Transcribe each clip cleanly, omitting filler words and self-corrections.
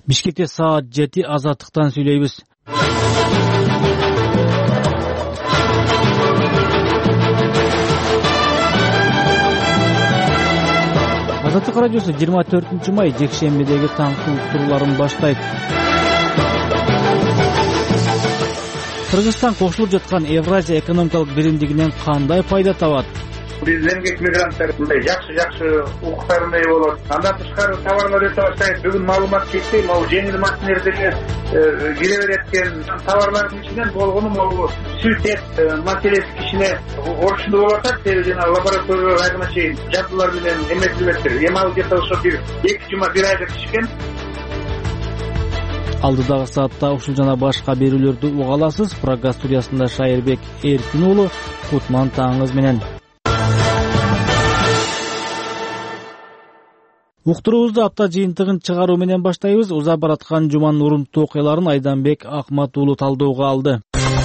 Бишкекте саат 7 азаттыктан сүйлөйбүз. Азаттык радиосу 24-май жекшембидеги таңкы уктурууларын баштайт. Кыргызстан кошулуп жаткан Евразия экономикалык биримдигинен кандай пайда табат? Биз эмгек мигранттар мындай жакшы укуктарына ээ болот. Андан тышкары товарлар өтө баштайт. Бүгүн маалымат кетти, могу жеңил машинелерге кире берет экен. Товарлардын ичинен болгону могу сүт эт маселеси кичине орчундуу болуп атат. Себеби жана лабораторияга айрма чейин жабдуулар менен эметилмектир. Эми ал где-то ошо 1-2 жума 1 айга түшкөн. Алдыдагы саатта ушул жана башка берүүлөрдү уга аласыз. Программа студиясында Шайырбек Эркин уулу. Кутман таңыңыз менен. Уктуруубузду апта жыйынтыгын чыгаруу менен баштайбыз. Узап бараткан жуманын урунттуу окуяларын Айданбек Акмат уулу талдоого алды.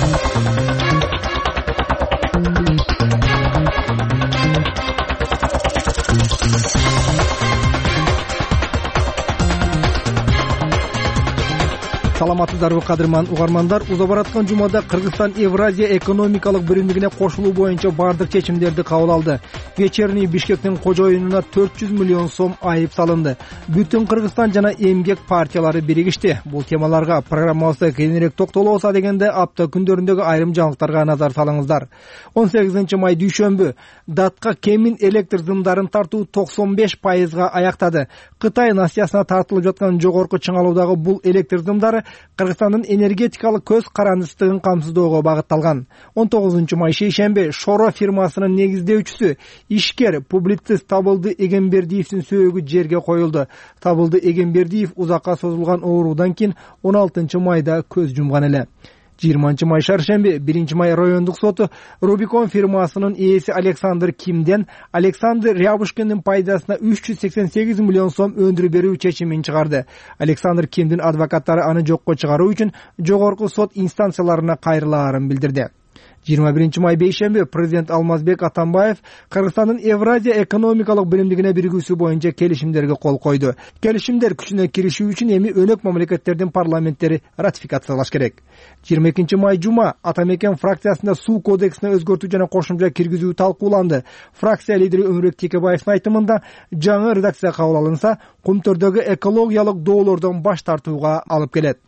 Саламатсыздарбы кадырман угармандар, узап бараткан жумада Кыргызстан Евразия экономикалык биримдигине кошулуу боюнча бардык чечимдерди кабыл алды. Вечерний Бишкектин кожоюнуна 400 миллион сом айып салынды. Бүтүн Кыргызстан жана эмгек партиялары биригишти. Бул темаларга программабызда кененирээк токтолобуз дегенде апта күндөрүндөгү айрым жаңылыктарга назар салыңыздар. 18-май дүйшөмбү датка кемин электр зымдарын тартуу 95%га аяктады. Кытай Насиясына тартылып жаткан жогорку чыңалуудагы бул электр зымдары Кыргызстандын энергетикалык көз карандысыздыгын камсыздоого багытталган. 19-май шейшемби Шоро фирмасынын негиздөөчүсү ишкер публицист Табылды Эгембердиевдин сөөгү жерге коюлду. Табылды Эгембердиев узакка созулган оорудан кийин 16-майда көз жумган эле. 20-май шаршемби 1-май райондук соту Рубикон фирмасынын ээси Александр Кимден Александр Рябушкиндин пайдасына 388 миллион сом өндүрүп берүү чечимин чыгарды. Александр Кимдин адвокаттары аны жокко чыгаруу үчүн жогорку сот инстанцияларына кайрылаарын билдирди. 21-май бейшемби президент Алмазбек Атамбаев Кыргызстандын Евразия экономикалык биримдигине биригүүсү боюнча келишимдерге кол койду. Келишимдер күчүнө киришүү үчүн эми өнөк мамлекеттердин парламенттери ратификациялаш керек. 22-май жума Атамекен фракциясында суу кодексине өзгөртүү жана кошумча киргизүү талкууланды. Фракция лидери Өмүрбек Текебаевдин айтымында жаңы редакция кабыл алынса, кумтөрдөгү экологиялык доолордон баш тартууга алып келет.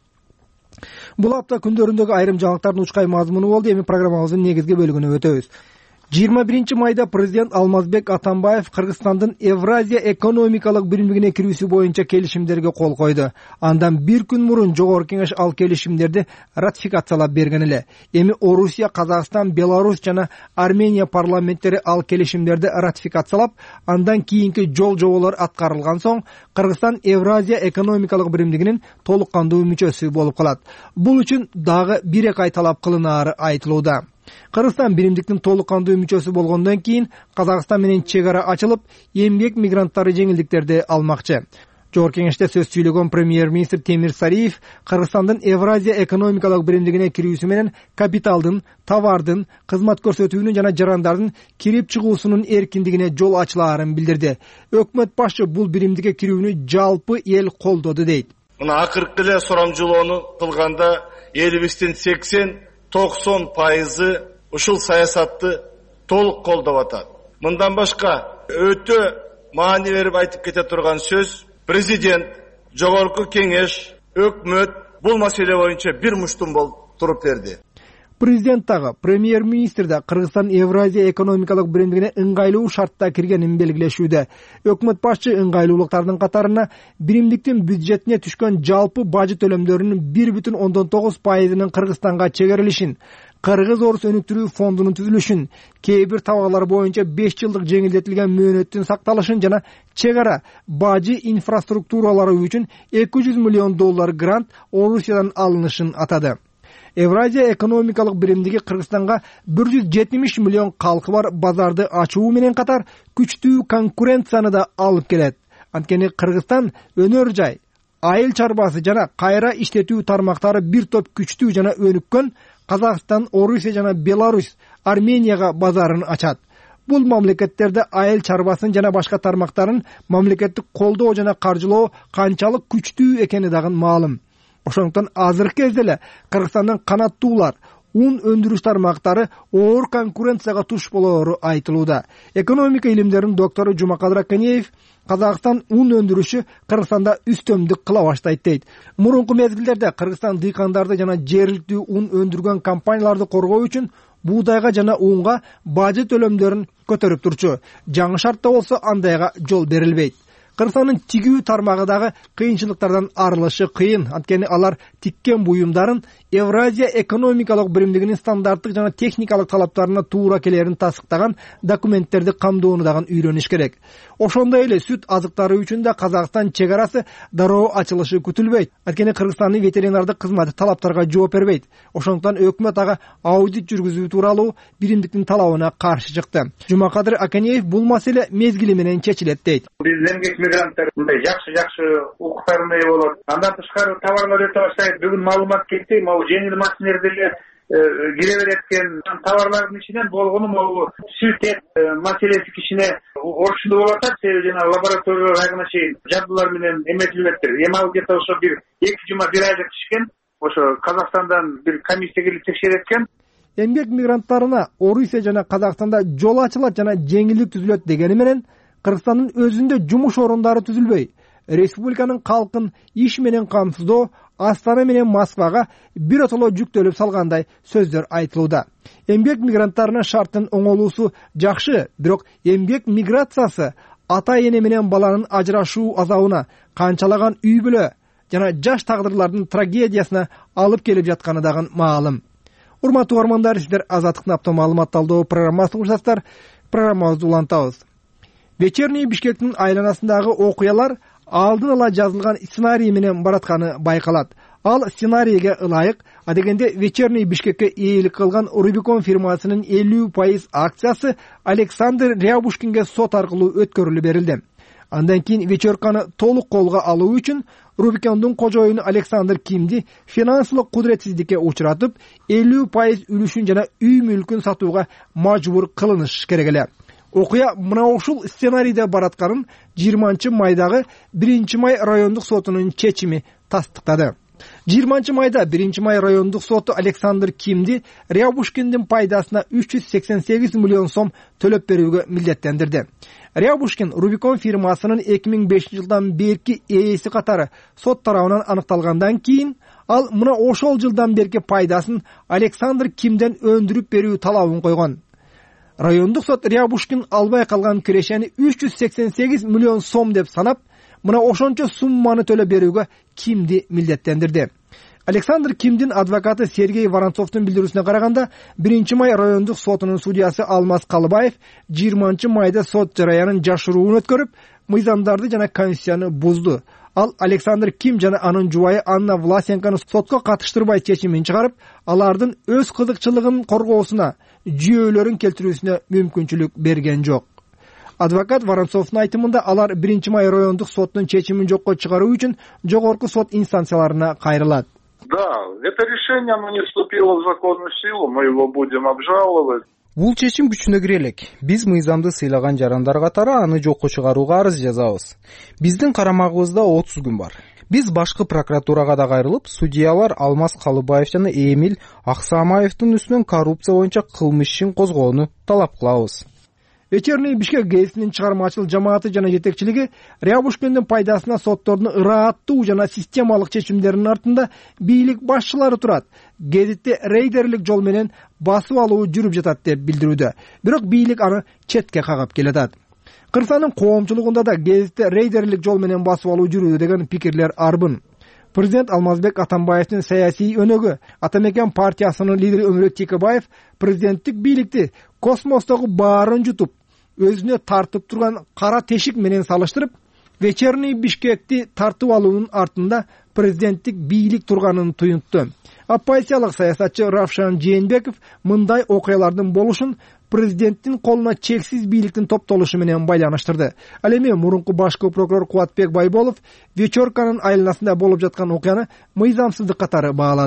Бул апта күндөрүндөгү айрым жаңылыктардын учкай мазмуну болду. Эми программабыздын негизги бөлүгүнө өтөбүз. 21-майда президент Алмазбек Атамбаев Кыргызстандын Евразия экономикалык биримдигине кирүүсү боюнча келишимдерге кол койду. Андан бир күн мурун жогорку кеңеш ал келишимдерди ратификациялап берген эле. Эми Орусия, Казакстан, Беларусь жана Армения парламенттери ал келишимдерди ратификациялап, андан кийинки жол жоболор аткарылган соң Кыргызстан Евразия экономикалык биримдигинин толук кандуу мүчөсү болуп калат. Бул үчүн дагы 1-2 ай талап кылынаары айтылууда. Кыргызстан биримдиктин толук кандуу мүчөсү болгондон кийин Казакстан менен чек ара ачылып, эмгек мигранттары жеңилдиктерди алмакчы. Жогорку кеңеште сөз сүйлөгөн премьер-министр Темир Сариев Кыргызстандын Евразия экономикалык биримдигине кирүүсү менен капиталдын, товардын, кызмат көрсөтүүнүн жана жарандардын кирип чыгуусунун эркиндигине жол ачылаарын билдирди. Өкмөт башчы бул биримдикке кирүүнү жалпы эл колдоду дейт. Мына акыркы эле сурамжылоону кылганда элибиздин 80-90% ушул саясатты толук колдоп атат. Мындан башка өтө маани берип айтып кете турган сөз президент, жогорку кеңеш, өкмөт бул маселе боюнча бир муштум болуп туруп берди. Президент дагы, премьер-министр да Кыргызстан Евразия экономикалык биримдигине ыңгайлуу шартта киргенин белгилешүүдө. Өкмөт башчы ыңгайлуулуктардын катарына биримдиктин бюджетине түшкөн жалпы бажы төлөмдөрүнүн 1,9%-нын Кыргызстанга чегерилишин, Кыргыз-Орус өнүктүрүү фондунун түзүлүшүн, кээ бир табарлар боюнча 5 жылдык жеңилдетилген мөөнөттүн сакталышын жана чек ара бажы инфраструктуралары үчүн $200 миллион грант Орусиядан алынышын атады. Евразия экономикалык биримдиги Кыргызстанга 170 миллион калкы бар базарды ачуу менен катар күчтүү конкуренцияны да алып келет. Анткени Кыргызстан өнөр жай, айыл чарбасы жана кайра иштетүү тармактары бир топ күчтүү жана өнүккөн Казакстан, Орусия жана Беларусь, Арменияга базарын ачат. бул мамлекеттерде айыл чарбасын жана башка тармактарын мамлекеттик колдоо жана каржылоо канчалык күчтүү экени дагы маалым. Ошондуктан азыркы кезде эле Кыргызстандын канаттуулар ун өндүрүш тармактары оор конкуренцияга туш болоору айтылууда. Экономика илимдеринин доктору Жумакадыр Аканеев Казакстан ун өндүрүшү Кыргызстанда үстөмдүк кыла баштайт дейт. Мурунку мезгилдерде Кыргызстан дыйкандарды жана жергиликтүү ун өндүргөн компанияларды коргоо үчүн буудайга жана унга бажы төлөмдөрүн көтөрүп турчу. Жаңы шартта болсо андайга жол берилбейт. Кыргызстандын тигүү тармагы дагы кыйынчылыктардан арылышы кыйын. Анткени алар тиккен буюмдарын Евразия экономикалык биримдигинин стандарттык жана техникалык талаптарына туура келерин тасыктаган документтерди камдоону дагы үйрөнүш керек. Ошондой эле сүт азыктары үчүн да Казакстан чек арасы дароо ачылышы күтүлбөйт. Анткени Кыргызстандын ветеринардык кызматы талаптарга жооп бербейт. Ошондуктан өкмөт ага аудит жүргүзүү тууралуу биримдиктин талабына каршы чыкты. Жумакадыр Аканеев бул маселе мезгили менен чечилет дейт. Мигранттар мындай жакшы укуктарына ээ болот. Андан тышкары товарлар өтө баштайт. Бүгүн маалымат кетти. Могу жеңил машинелер деле кире берет экен. Товарлардын ичинен болгону могу сүт эт маселеси кичине орчундуу болуп атат. Себеби жана лаборатория айгына чейин жабдуулар менен эметилбептир. Эми ал где-то ошо бир 2 жума бир айда түшкөн. Ошо Казакстандан бир комиссия келип текшерет экен. Эмгек мигранттарына Орусия жана Казакстанда жол ачылат жана жеңилдик түзүлөт дегени менен Кыргызстандын өзүндө жумуш орундары түзүлбөй. Республиканын калкын иш менен камсыздоо Астана менен Москвага бир отоло жүктөлүп салгандай сөздөр айтылууда. Эмгек мигранттарынын шарттын оңолуусу жакшы, бирок эмгек миграциясы ата-эне менен баланын ажырашуу азабына, канчалаган үй бүлө жана жаш тагдырлардын трагедиясына алып келип жатканы дагы маалым. Урматтуу угармандар, сиздер Азаттыктын апта маалымат талдоо программасын угушасыздар. Программабызды улантабыз. Вечерний Бишкектин айланасындагы окуялар алдын ала жазылган сценарий менен баратканы байкалат. Ал сценарийге ылайык, адегенде Вечерний Бишкекке ээлик кылган Рубикон фирмасынын 50% акциясы Александр Рябушкинге сот аркылуу өткөрүлүп берилди. Андан кийин вечерканы толук колго алуу үчүн Рубикондун кожоюну Александр Кимди финансылык кудуретсиздикке учуратып, 50% үлүшүн жана үй мүлкүн сатууга мажбур кылыныш керек эле. Окуя мына ушул сценарийде баратканын 20-майдагы 1-май райондук сотунун чечими тастыктады. 20-майда 1-май райондук соту Александр Кимди Рябушкиндин пайдасына 388 миллион сом төлөп берүүгө милдеттендирди. Рябушкин Рубикон фирмасынын 2005-жылдан берки ээси катары сот тарабынан аныкталгандан кийин ал мына ошол жылдан берки пайдасын Александр Кимден өндүрүп берүү талабын койгон. Райондук сот Рябушкин албай калган кирешени 388 миллион сом деп санап, мына ошончо сумманы төлөп берүүгө Кимди милдеттендирди. Александр Кимдин адвокаты Сергей Воронцовдун билдирүүсүнө караганда, 1-май райондук сотунун судьясы Алмаз Калыбаев 20-майда сот жараянын жашыруун өткөрүп, мыйзамдарды жана конституцияны бузду. Ал Александр Ким жана анын жубайы Анна Власенканы сотко катыштырбай чечимин чыгарып, алардын өз кызыкчылыгын коргоосуна, жүйөлөрүн келтирүүсүнө мүмкүнчүлүк берген жок. Адвокат Воронцовдун айтымында алар 1-май райондук соттун чечимин жокко чыгаруу үчүн жогорку сот инстанцияларына кайрылат. Да, это решение, оно не вступило в законную силу, мы его будем обжаловать. Бул чечим күчүнө кире элек. Биз мыйзамды сыйлаган жарандар катары аны жокко чыгарууга арыз жазабыз. Биздин карамагыбызда 30 күн бар. Биз башкы прокуратурага да кайрылып, судьялар Алмаз Калыбаев жана Эмиль Аксамаевдин үстүнөн коррупция боюнча кылмыш ишин козгоону талап кылабыз. Вечерний Бишкек гезитинин чыгармачыл жамааты жана жетекчилиги Рябушкиндин пайдасына соттордун ырааттуу жана системалык чечимдеринин артында бийлик башчылары турат. Гезитте рейдерлик жол менен басып алуу жүрүп жатат деп билдирүүдө. Бирок бийлик аны четке кагып келатат. Кыргызстандын коомчулугунда да гезитте рейдерлик жол менен басып алуу жүрүүдө деген пикирлер арбын. Президент Алмазбек Атамбаевдин саясий өнөгү, Атамекен партиясынын лидери Өмүрөт Текебаев президенттик бийликти космостогу баарын жутуп, өзүнө тартып турган кара тешик менен салыштырып, Вечерний Бишкекти тартып алуунун артында президенттик бийлик турганын туюнтту. Оппозициялык саясатчы Равшан Жээнбеков мындай окуялардын болушун президенттин колуна чексиз бийликтин топтолушу менен байланыштырды. Ал эми мурунку башкы прокурор Кубатбек Байболов вечерканын айланасында болуп жаткан окуяны мыйзамсыздык катары баалады.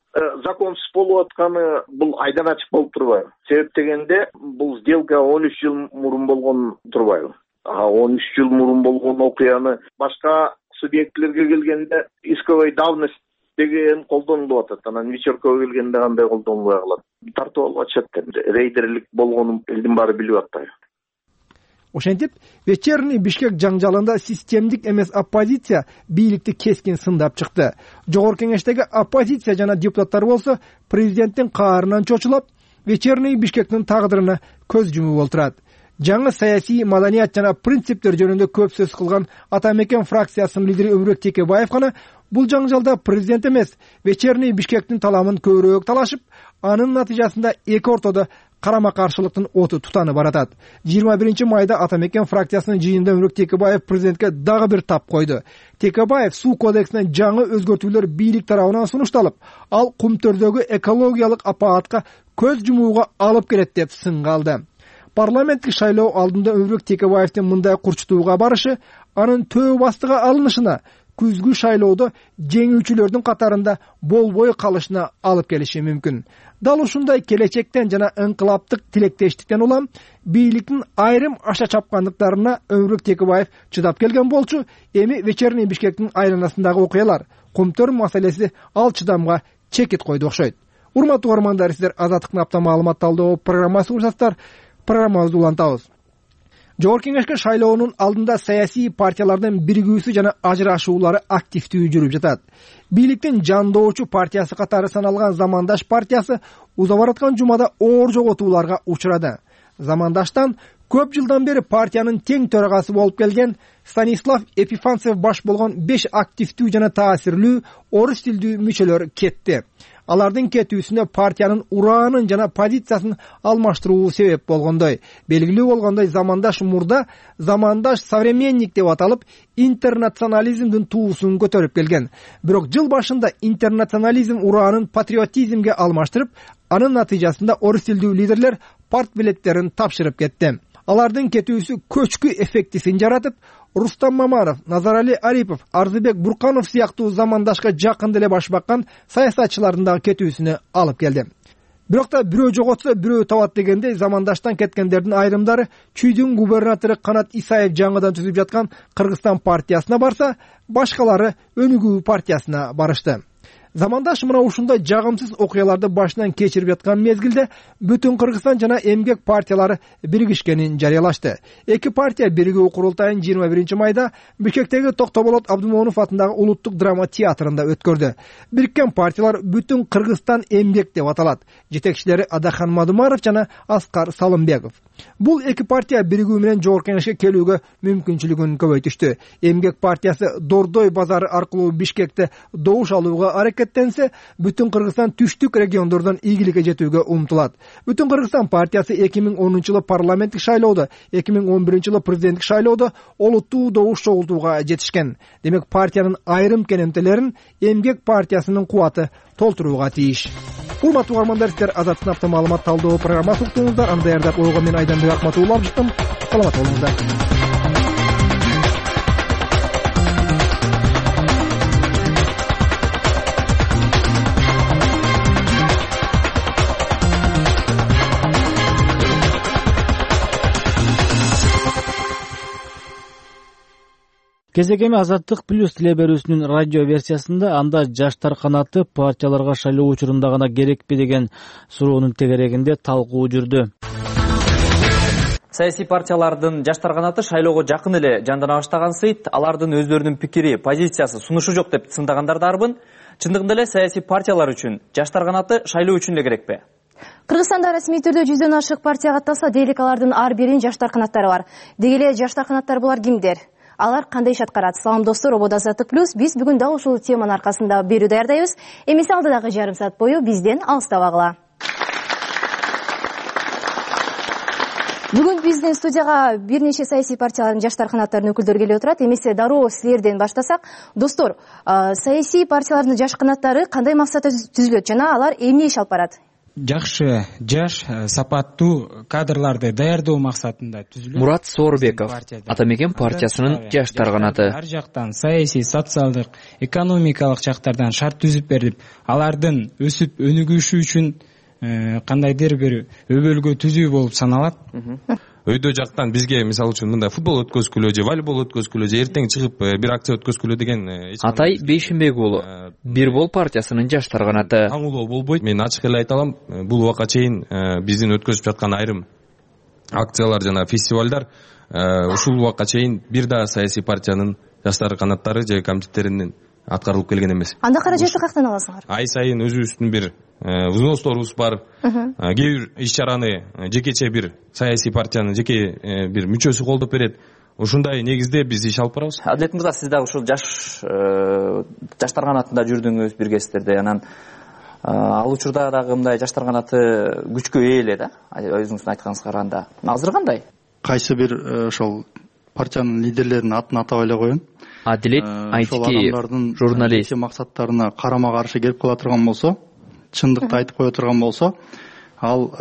законсuz болуп атканы бул айдан ачык болуп турбайбы? Себеп дегенде бул сделка 13 жыл мурун болгон турбайбы? 13 жыл мурун болгон окуяны башка субъектилерге келгенде исковой давность деген колдонулуп атат. Анан вечеркага келгенде кандай колдонулбай калат? Тартып алып атышат. Рейдерлик болгонун элдин баары билип атпайбы? Ошентип, вечерний Бишкек жаңжалында системдик эмес оппозиция бийликти кескин сындап чыкты. Жогорку кеңештеги оппозиция жана депутаттар болсо президенттин каарынан чочулап, вечерний Бишкектин тагдырына көз жумуп отурат. Жаңы саясий маданият жана принциптер жөнүндө көп сөз кылган Атамекен фракциясынын лидери Өмүрбек Текебаев гана бул жаңжалда президент эмес, вечерний Бишкектин таламын көбүрөөк талашып, анын натыйжасында эки ортодо карама каршылыктын оту тутанып баратат. 21 майда Атамекен фракциясынын жыйынында Өмүрбек Текебаев президентке дагы бир тап койду. Текебаев суу кодексине жаңы өзгөртүүлөр бийлик тарабынан сунушталып, ал кумтөрдөгү экологиялык апаатка көз жумууга алып келет деп сынга алды. Парламенттик шайлоо алдында Өмүрбек Текебаевдин мындай курчутууга барышы анын төбө бастыга алынышына, күзгү шайлоодо жеңүүчүлөрдүн катарында болбой калышына алып келиши мүмкүн. Дал ушундай келечектен жана ыңкылаптык тилектештиктен улам бийликтин айрым аша чапкандыктарына Өмүрбек Текебаев чыдап келген болчу. Эми вечерний Бишкектин айланасындагы окуялар, кумтөр маселеси ал чыдамга чекит койду окшойт. Урматтуу угармандар, сиздер Азаттыктын апта маалымат талдоо программасы урсаттар. Программабызды улантабыз. Жогорку кеңешке шайлоонун алдында саясий партиялардын биригүүсү жана ажырашуулары активдүү жүрүп жатат. Бийликтин жандоочу партиясы катары саналган Замандаш партиясы уза бараткан жумада оор жоготууларга учурады. Замандаштан көп жылдан бери партиянын тең төрагасы болуп келген Станислав Епифанцев баш болгон 5 активдүү жана таасирлүү орус тилдүү мүчөлөр кетти. Алардын кетүүсүнө партиянын ураанын жана позициясын алмаштыруу себеп болгондой. Белгилүү болгондой, Замандаш мурда Замандаш современник деп аталып, интернационализмдин туусун көтөрүп келген. Бирок жыл башында интернационализм ураанын патриотизмге алмаштырып, анын натыйжасында орус тилдүү лидерлер парт билеттерин тапшырып кетти. Алардын кетүүсү көчкү эффектисин жаратып, Рустам Мамаров, Назарали Арипов, Арзыбек Бурканов сыяктуу Замандашка жакын деле баш баккан саясатчылардын дагы кетүүсүнө алып келди. Бирок да бирөө жоготсо бирөө табат дегендей, Замандаштан кеткендердин айрымдары Чүйдүн губернатору Канат Исаев жаңыдан түзүп жаткан Кыргызстан партиясына барса, башкалары Өнүгүү партиясына барышты. Замандаш мына ушундай жагымсыз окуяларды башынан кечирип жаткан мезгилде бүтүн Кыргызстан жана эмгек партиялары биригишкенин жарыялашты. Эки партия биригүү курултайын 21 майда Бишкектеги Токтоболот Абдымомунов атындагы улуттук драма театрында өткөрдү. Бириккен партиялар бүтүн Кыргызстан эмгек деп аталат. Жетекчилери Адахан Мадумаров жана Аскар Салымбеков. Бул эки партия биригүү менен жогорку кеңешке келүүгө мүмкүнчүлүгүн көбөйтүштү. Эмгек партиясы Дордой базары аркылуу Бишкекте добуш алууга аракеттенсе, бүтүн Кыргызстан түштүк региондордон ийгиликке жетүүгө умтулат. Бүтүн Кыргызстан партиясы 2010-жылы парламенттик шайлоодо, 2011-жылы президенттик шайлоодо олуттуу добуш чогултууга жетишкен. Демек партиянын айрым кенемтелерин Эмгек партиясынын кубаты толтурууга тийиш. Урматтуу угармандар, сиздер Азаттыктын апта маалымат талдоо программасы уктуңуздар. Аны даярдап ойгон мен Айданбек Акматулла алыштым. Саламат болуңуздар. Кезегеми Азаттык плюс тиле берүүсүнүн радио версиясында анда жаштар канаты партияларга шайлоо учурунда гана керекпи деген суроонун тегерегинде талкуу жүрдү. Саясий партиялардын жаштар канаты шайлоого жакын эле жандана баштагансыйт, алардын өздөрүнүн пикири, позициясы, сунушу жок деп сындагандар дарбын. Чындыгында эле саясий партиялар үчүн жаштар канаты шайлоо үчүн эле керекпи? Кыргызстанда расмий түрдө 100дөн ашык партия катталса, дейлик алардын ар биринин жаштар канаттары бар. Деги эле жаштар канаттар булар кимдер? Алар кандай иш аткарат? Салам достор, Ободо Азаттык плюс. Биз бүгүн дагы ушул теманын аркасында берүү даярдайбыз. Эмесе алдыдагы жарым саат бою бизден алыстабагыла. Бүгүн биздин студияга бир нече саясий партиялардын жаштар канаттарынын өкүлдөрү келип отурат. Эмесе дароо силерден баштасак. Достор, саясий партиялардын жаш канаттары кандай максатта түзүлөт жана алар эмне иш алып барат? жакшы жаш сапаттуу кадрларды даярдоо максатында түзүлөт. Мурат Соорбеков, Ата Мекен партиясынын жаштар канаты. Ар жактан саясий, социалдык, экономикалык жактардан шарт түзүп берип, алардын өсүп өнүгүшү үчүн кандайдыр бир өбөлгө түзүү болуп саналат. Өйдө жактан бизге мисалы үчүн мындай футбол өткөзгүлө же волейбол өткөзгүлө же эртең чыгып бир акция өткөзгүлө деген Атай Бейшенбек уулу, Бир бол партиясынын жаштар канаты. Таңуулоо болбойт. Мен ачык эле айта алам, бул убакка чейин биздин өткөзүп жаткан айрым акциялар жана фестивалдар ушул убакка чейин бир да саясий партиянын жаштар канаттары же комитеттеринин аткарылып келген эмес. Анда каражатты каяктан аласыңар? Ай сайын өзүбүздүн бир взносторубуз бар. Кээ бир иш чараны жекече бир саясий партиянын жеке бир мүчөсү колдоп берет. Ушундай негизде биз иш алып барабыз. Адилет мырза, сиз дагы ушул жаштар канатында жүрдүңүз, биргесиздер анан ал учурда дагы мындай жаштар канаты күчкө ээ эле да, өзүңүздүн айтканыңызга караганда. Азыр кандай? Кайсы бир ошол партиянын лидерлеринин атын атап эле коеюн. Адилет Айтикеев, журналист. Максаттарына карама каршы келип кала турган болсо, чындыкты айтып кое турган болсо, ал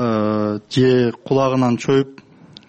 же кулагынан чоюп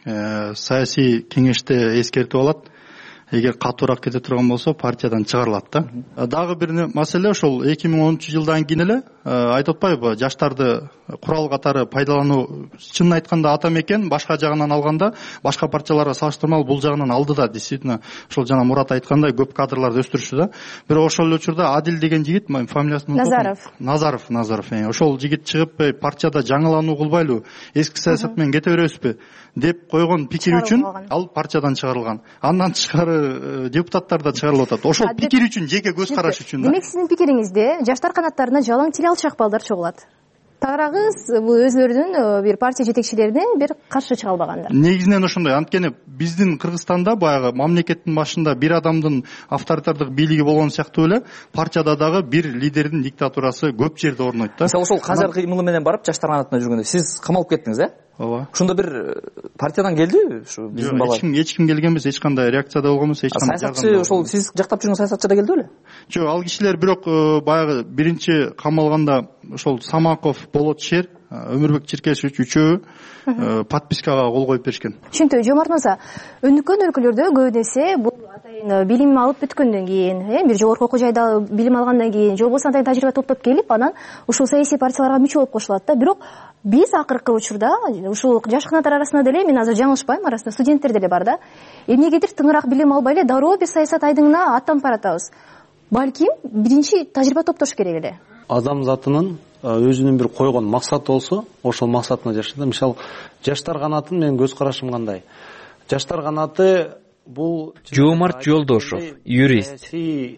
саясий кеңеште эскертип алат. Эгер катуураак кете турган болсо, партиядан чыгарылат да. Дагы бир маселе ошол 2013-жылдан кийин эле айтып атпайбы, жаштарды курал катары пайдалануу, чынын айтканда Ата Мекен башка жагынан алганда, башка партияларга салыштырмалуу бул жагынан алды да, действительно. Ошол жана Мурат айткандай көп кадрларды өстүрүштү да. Бирок ошол эле учурда Адил деген жигит, фамилиясын Назаров. Ошол жигит чыгып, партияда жаңылануу кылбайлы, эски саясат менен кете беребизби деп койгон пикир үчүн ал партиядан чыгарылган. Андан тышкары депутаттар да чыгарылып атат. Ошол пикир үчүн, жеке көз караш үчүн. Демек сиздин пикириңизде жаштар канаттарына жалаң тил алчак балдар чогулат. Тарагыз бул өзлөрүнүн бир партия жетекчилеринин бир каршы чыга албагандар. Негизинен ошондой. Анткени биздин Кыргызстанда баягы мамлекеттин башында бир адамдын авторитардык бийлиги болгон сыяктуу эле партияда дагы бир лидердин диктатурасы көп жерде орнойт да. Мисалы ошол Казар кыймылы менен барып жаштар канатына жүргөндө сиз камалып кеттиңиз, Ооба. Ошондо бир партиядан келдиби ушу биздин бала? Эч ким келген эмес, эч кандай реакция да болгон эмес, эч кандай. Саясатчы ошол сиз жактап жүргөн саясатчы да келди беле? Жок, ал кишилер бирок баягы биринчи камалганда ошол Самаков, Болот Шер, Өмүрбек Черкесович үчөө подпискага кол коюп беришкен. Түшүнтүү, Жомарт мырза, өнүккөн өлкөлөрдө көбү нерсе бул атайын билим алып бүткөндөн кийин, бир жогорку окуу жайда билим алгандан кийин, же болбосо атайын тажрыйба топтоп келип, анан ушул саясий партияларга мүчө болуп кошулат да. Бирок биз акыркы учурда ушул жаш канаттар арасында деле, мен азыр жаңылышпайм, арасында студенттер деле бар да. Эмнегедир тыңыраак билим албай эле дароо бир саясат айдыңына аттанып баратабыз. Балким биринчи тажрыйба топтош керек эле. Адам затынын өзүнүн бир койгон максаты болсо, ошол максатына жашайт. Мисалы, жаштар канатын менин көз карашым кандай? Жаштар канаты бул Жомарт Жолдошов, юрист.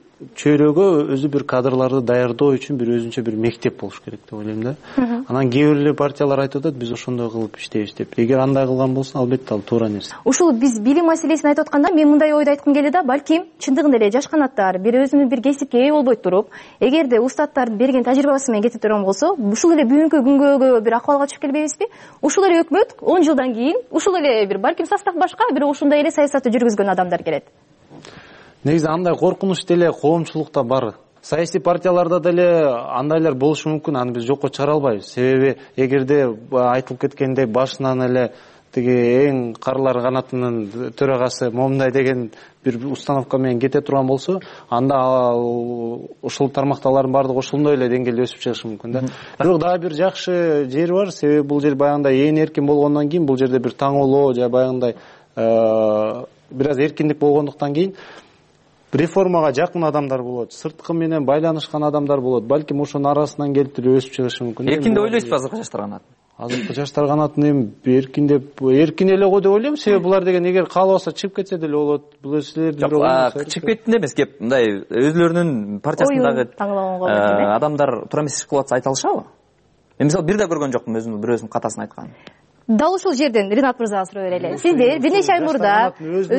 Чөйрөгө өзү бир кадрларды даярдоо үчүн бир өзүнчө бир мектеп болуш керек деп ойлойм да. Анан кээ бир партиялар айтып атат, биз ошондой кылып иштейбиз деп. Эгер андай кылган болсо, албетте ал туура нерсе. Ушул биз билим маселесин айтып атканда, мен мындай ойду айткым келет да, балким чындыгында эле жаш канаттар бир өзүнүн бир кесипке ээ болбой туруп, эгерде устаттардын берген тажрыйбасы менен кете турган болсо, ушул эле бүгүнкү күнгө бир акыбалга түшүп келбейбизби? Ушул эле өкмөт 10 жылдан кийин ушул эле бир балким состав башка, бирок ушундай эле саясатты жүргүзгөн адамдар келет. Негизи андай коркунуч деле коомчулукта бар. Саясий партияларда деле андайлар болушу мүмкүн, аны биз жокко чыгара албайбыз. Себеби эгерде айтылып кеткендей башынан эле тиги эң карлар канатынын төрагасы момундай деген бир установка менен кете турган болсо, анда ошол тармакталардын баардыгы ошондой эле деңгээлде өсүп чыгышы мүмкүн да. Бирок дагы бир жакшы жери бар, себеби бул жер баягындай ээн эркин болгондон кийин, бул жерде бир таңоолоо же баягындай бир аз эркиндик болгондуктан кийин реформага жакын адамдар болот, сырткы менен байланышкан адамдар болот. Балким ошонун арасынан келип өсүп чыгышы мүмкүн. Эркин деп ойлойсузбу азыркы жаштар канатын? Азыркы жаштар канатын эми эркин эле го деп ойлойм. Себеби булар деген эгер каалабаса чыгып кетсе деле болот. Бул силердин чыгып кетти эмес, кеп мындай өзлөрүнүн партиясындагы адамдар туура эмес иш кылып атса айта алышабы? Мен мисалы бир да көргөн жокмун өзүмдүн бирөөсүнүн катасын айтканын. Дал ушул жерден Ринат мырзага суроо берели. Сиздер бир нече ай мурда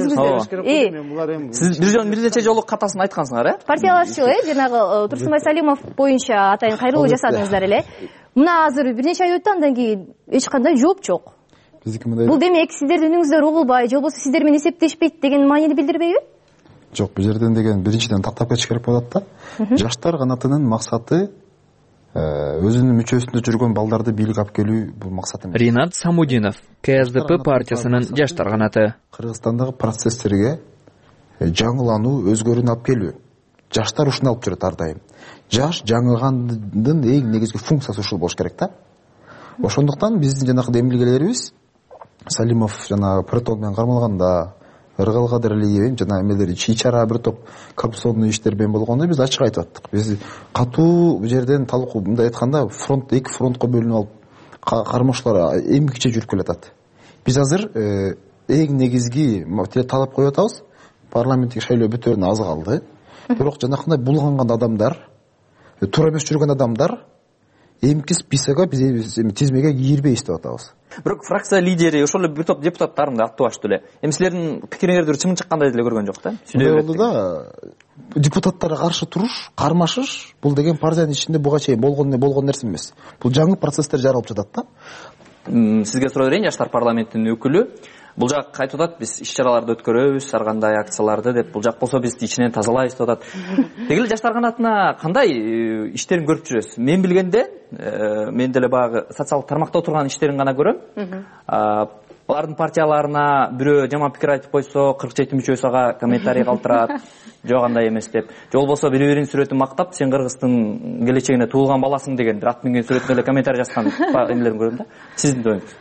сиз бир нече жолу катасын айткансыңар, партиялашчу жанагы Турсунбай Салимов боюнча атайын кайрылуу жасадыңыздар эле. Мына азыр бир нече ай өттү, андан кийин эч кандай жооп жок. Бул демек сиздердин үнүңүздөр угулбай, же болбосо сиздер менен эсептешпейт деген маанини билдирбейби? Жок, бул жерден деген биринчиден тактап кетиш керек болот да. Жаштар канатынын максаты өзүнүн мүчөсүндө жүргөн балдарды бийлик алып келүү бул максат эмес. Ринат Самудинов, КСДП партиясынын жаштар канаты. Кыргызстандагы процесстерге жаңылануу, өзгөрүүнү алып келүү. Жаштар ушуну алып жүрөт ар дайым. Жаш жаңылгандын эң негизги функциясы ушул болуш керек да. Ошондуктан биздин жанагы демилгелерибиз Салимов жана Протон менен кармалганда, Ыргалкадырлиев жана эмелер чийчара бир топ коррупционный иштермен болгондо биз ачык айтып аттык. Биз катуу бу жерден талкуу, мындай айтканда, эки фронтко бөлүнүп алып кармоочулар эмгиче жүрүп келатат. Биз азыр эң негизги талап коюп атабыз. Парламенттик шайлоо бүтөөрүнө аз калды. Бирок жанакындай булганган адамдар, туура эмес жүргөн адамдар эмки списокко биз тизмеге кирбей иштеп атабыз. Бирок фракция лидери ошол эле бир топ депутаттарымды аттуу ачтуу эле. Эми силердин пикириңерди чымын чыккандай деле көргөн жок да. Мындай болду да, депутаттарга каршы туруш, кармашыш бул деген партиянын ичинде буга чейин болгон нерсе эмес. Бул жаңы процесстер жаралып жатат да. Сизге суроо берейин, жаштар парламентинин өкүлү. Бул жак айтып атат, биз иш-чараларды өткөрөбүз, ар кандай акцияларды деп. Бул жак болсо биз ичинен тазалайбыз деп атат. Деги эле жаштар канатына кандай иштерин көрүп жүрөсүз? Мен билгенде, мен деле баягы социалдык тармакта отурган иштерин гана көрөм. Алардын партияларына бирөө жаман пикир айтып койсо, 47 мүчөсү ага комментарий калтырат. Жок андай эмес деп. Же болбосо бири-биринин сүрөтүн мактап, сен Кыргыздын келечегине туулган баласың деген ат минген сүрөтүнө эле комментарий жазган эмелерин көрөм да. Сиздин оюңуз?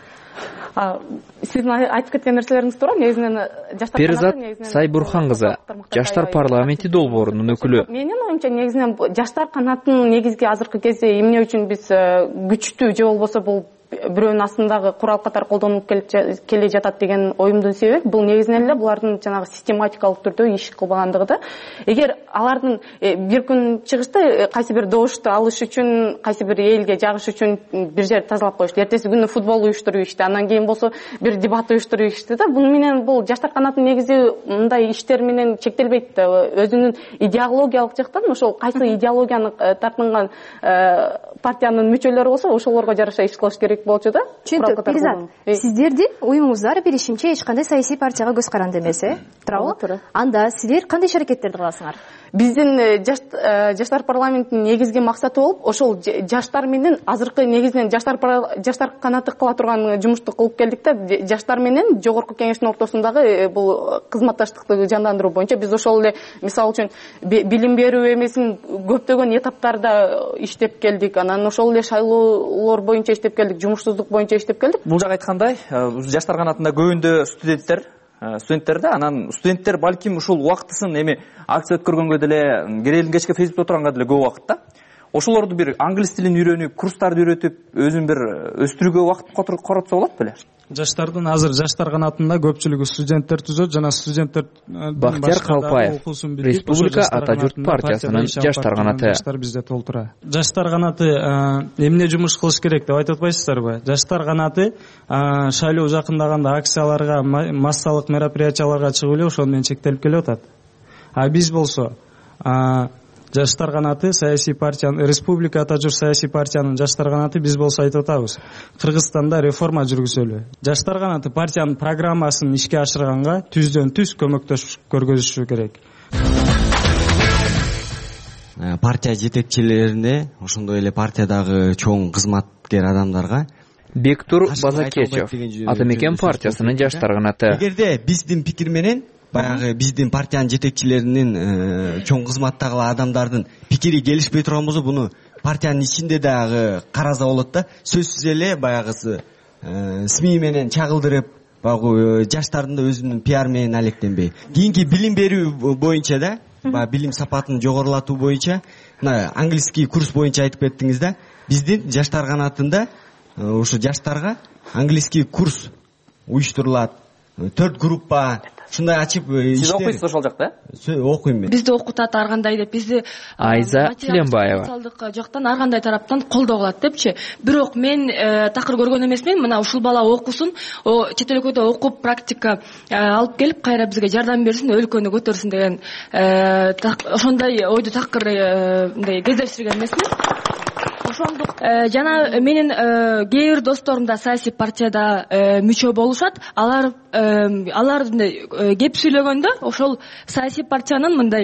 Сиздин айтып кеткен нерселериңиз туура. Негизинен жаштар Перизат Сайбурхан кызы, жаштар парламенти долбоорунун өкүлү. Менин оюмча негизинен жаштар канатынын негизги азыркы кезде эмне үчүн биз күчтүү же болбосо бул бирөөнүн астындагы курал катары колдонулуп келе жатат деген оюмдун себеби бул негизинен эле булардын жанагы систематикалык түрдө иш кылбагандыгы да. Эгер алардын бир күн чыгышта кайсы бир добушту алыш үчүн, кайсы бир элге жагыш үчүн бир жерди тазалап коюшту, эртеси күнү футбол уюштуруп ишти, андан кийин болсо бир дебат уюштуруп ишти да. Буну менен бул жаштар канатынын негизи мындай иштер менен чектелбейт да. Өзүнүн идеологиялык жактан ошол кайсы идеологияны тартынган партиянын мүчөлөрү болсо ошолорго жараша иш кылыш керек болчу да. Түшүнүктүү. Перизат, сиздердин уюмуңуздар билишимче эч кандай саясий партияга көз каранды эмес, туурабы? Анда силер кандай иш аракеттерди кыласыңар? Биздин жаштар парламентинин негизги максаты болуп, ошол жаштар менен азыркы негизинен жаштар канаты кыла турган жумушту кылып келдик да. Жаштар менен жогорку кеңештин ортосундагы бул кызматташтыкты жандандыруу боюнча биз ошол эле мисалы үчүн билим берүү эмесин көптөгөн этаптарда иштеп келдик. Анан ошол эле шайлоолор боюнча иштеп келдик, жумушсуздук боюнча иштеп келдик. Бул жак айткандай, жаштар канатында көбүндө студенттер да, анан студенттер балким ушул убактысын эми акция өткөргөнгө деле, керелин кечке Фейсбукта отурганга деле көп убакыт да. Ошолорду бир англис тилин үйрөнүп, курстарды үйрөтүп, өзүн бир өстүрүүгө убакыт коротсо болот беле? Жаштардын азыр жаштар канатында көпчүлүгү студенттер түзөт жана студенттер Бактияр Калпаев, Республика Ата журт партиясынын жаштар канаты. Жаштар бизде толтура. Жаштар канаты эмне жумуш кылыш керек деп айтып атпайсыздарбы? Жаштар канаты шайлоо жакындаганда акцияларга, массалык мероприятияларга чыгып эле ошону менен чектелип келип атат. А биз болсо жаштар канаты саясий партиянын, Республика Ата журт саясий партиянын жаштар канаты биз болсо айтып атабыз. Кыргызстанда реформа жүргүзөлү. Жаштар канаты партиянын программасын ишке ашырганга түздөн түз көмөктөшүп көргөзүшү керек. Партия жетекчилерине, ошондой эле партиядагы чоң кызматкер адамдарга Бектур Базакечев, Атамекен партиясынын жаштар канаты. Эгерде биздин пикир менен баягы биздин партиянын жетекчилеринин чоң кызматтагы адамдардын пикири келишпей турган болсо, буну партиянын ичинде дагы караса болот да. Сөзсүз эле баягысы СМИ менен чагылдырып, баягы жаштардын да өзүнүн пиар менен алектенбей. Кийинки билим берүү боюнча да, билим сапатын жогорулатуу боюнча, английский курс боюнча айтып кеттиңиз да. Биздин жаштар канатында ушу жаштарга английский курс уюштурулат. 4 группа ушундай ачып Сиз окуйсуз ошол жакта? Окуйм мен. Бизди окутат ар кандай деп, бизди Айза Тиленбаева социалдык жактан ар кандай тараптан колдоо кылат депчи. Бирок мен такыр көргөн эмесмин. Мына ушул бала окусун, чет өлкөдө окуп практика алып келип кайра бизге жардам берсин, өлкөнү көтөрсүн деген ошондой ойду такыр кездештирген эмесмин. ошондук жана менин кээ бир досторум да саясий партияда мүчө болушат. Алар кеп сүйлөгөндө ошол саясий партиянын мындай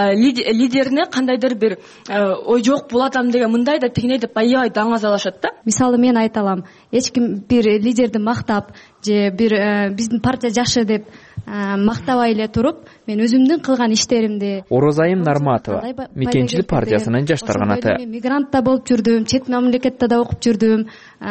лидерине кандайдыр бир ой жок болатам деген мындай да тигине деп аябай даңазалашат да. Мисалы мен айта алам, эч ким бир лидерди мактап же бир биздин партия жакшы деп мактабай эле туруп, мен өзүмдүн кылган иштеримди. Орозайым Нарматова, Мекенчилик партиясынын жаштар канаты. Мен мигрантта болуп жүрдүм, чет мамлекетте да окуп жүрдүм.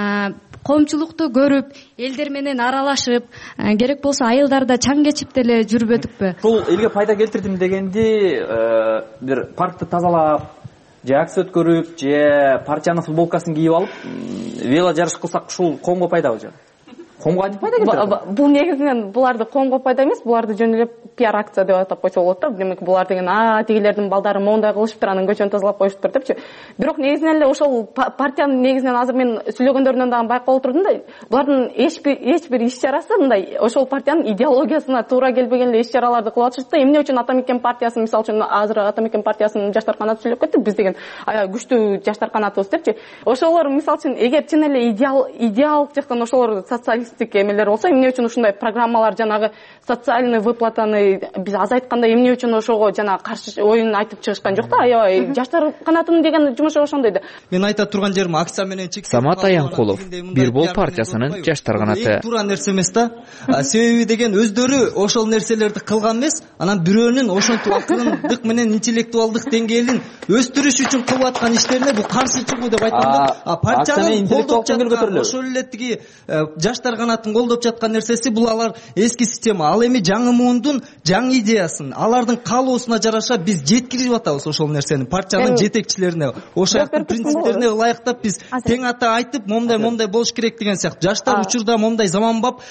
Коомчулукту көрүп, элдер менен аралашып, керек болсо айылдарда чаң кечип деле жүрүп өтүкпү. Бул элге пайда келтирдим дегенди бир паркты тазалап, же акция өткөрүп, же партиянын футболкасын кийип алып, вело жарыш кылсак ушул коомго пайдабы же? Коомго кантип пайда келтирет? Бул негизинен буларды коомго пайда эмес, буларды жөн эле пиар акция деп атап койсо болот да. Демек булар деген тигилердин балдары моундай кылышыптыр, анын көчөнү тазалап коюшуптур депчи. Бирок негизинен эле ошол партиянын негизинен азыр мен сүйлөгөндөрүнөн дагы байкап отурдум да, булардын эч бир иш чарасы мындай ошол партиянын идеологиясына туура келбеген эле иш чараларды кылып атышат да. Эмне үчүн Ата Мекен партиясы, мисалы үчүн азыр Ата Мекен партиясынын жаштар канаты сүйлөп кеттик, биз деген аябай күчтүү жаштар канатыбыз депчи. Ошолор мисалы үчүн эгер чын эле идеалдык жактан ошолор социалисттик эмелер болсо, эмне үчүн ушундай программалар, жанагы социальный выплатаны биз азайтканда эмне үчүн ошого жана каршы оюн айтып чыгышкан жок да. Аябай жаштар канатынын деген жумушу ошондой да. Мен айта турган жерим акция менен чектелип. Самат Аянкулов, Бир Бол партиясынын жаштар канаты. Туура нерсе эмес да. Себеби деген өздөрү ошол нерселерди кылган эмес, анан бирөөнүн ошентип акылдык менен интеллектуалдык деңгээлин өстүрүш үчүн кылып аткан иштерине бул каршы чыгуу деп айтам да. Партиянын колдоп жаткан ошол эле тиги жаштар канатын колдоп жаткан нерсеси бул алар эски система. Ал эми жаңы муундун жаңы идеясын, алардын каалоосуна жараша биз жеткирип атабыз ошол нерсени партиянын жетекчилерине. Ошол принциптерине ылайыктап биз тең ата айтып, момдай болуш керек деген сыяктуу. Жаштар учурда момдай заманбап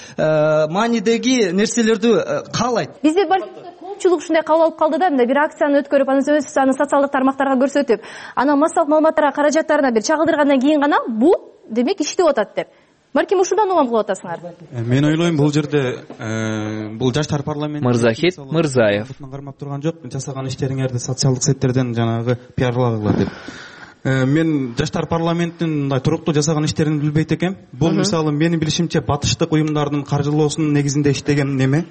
маанидеги нерселерди каалайт. Бизде коомчулук ушундай кабыл алып калды да, мындай бир акцияны өткөрүп, анан аны социалдык тармактарга көрсөтүп, анан массалык маалыматтарга каражаттарына бир чагылдыргандан кийин гана бул демек иштеп атат деп. Балким ушудан улам кылып атасыңар. Мен ойлойм, бул жерде бул жаштар парламенти Мырзахит Мырзаев кармап турган жок, жасаган иштериңерди социалдык сеттерден жанагы пиарлагыла деп. Мен жаштар парламентинин мындай туруктуу жасаган иштерин билбейт экем. Бул мисалы менин билишимче батыштык уюмдардын каржылоосунун негизинде иштеген неме.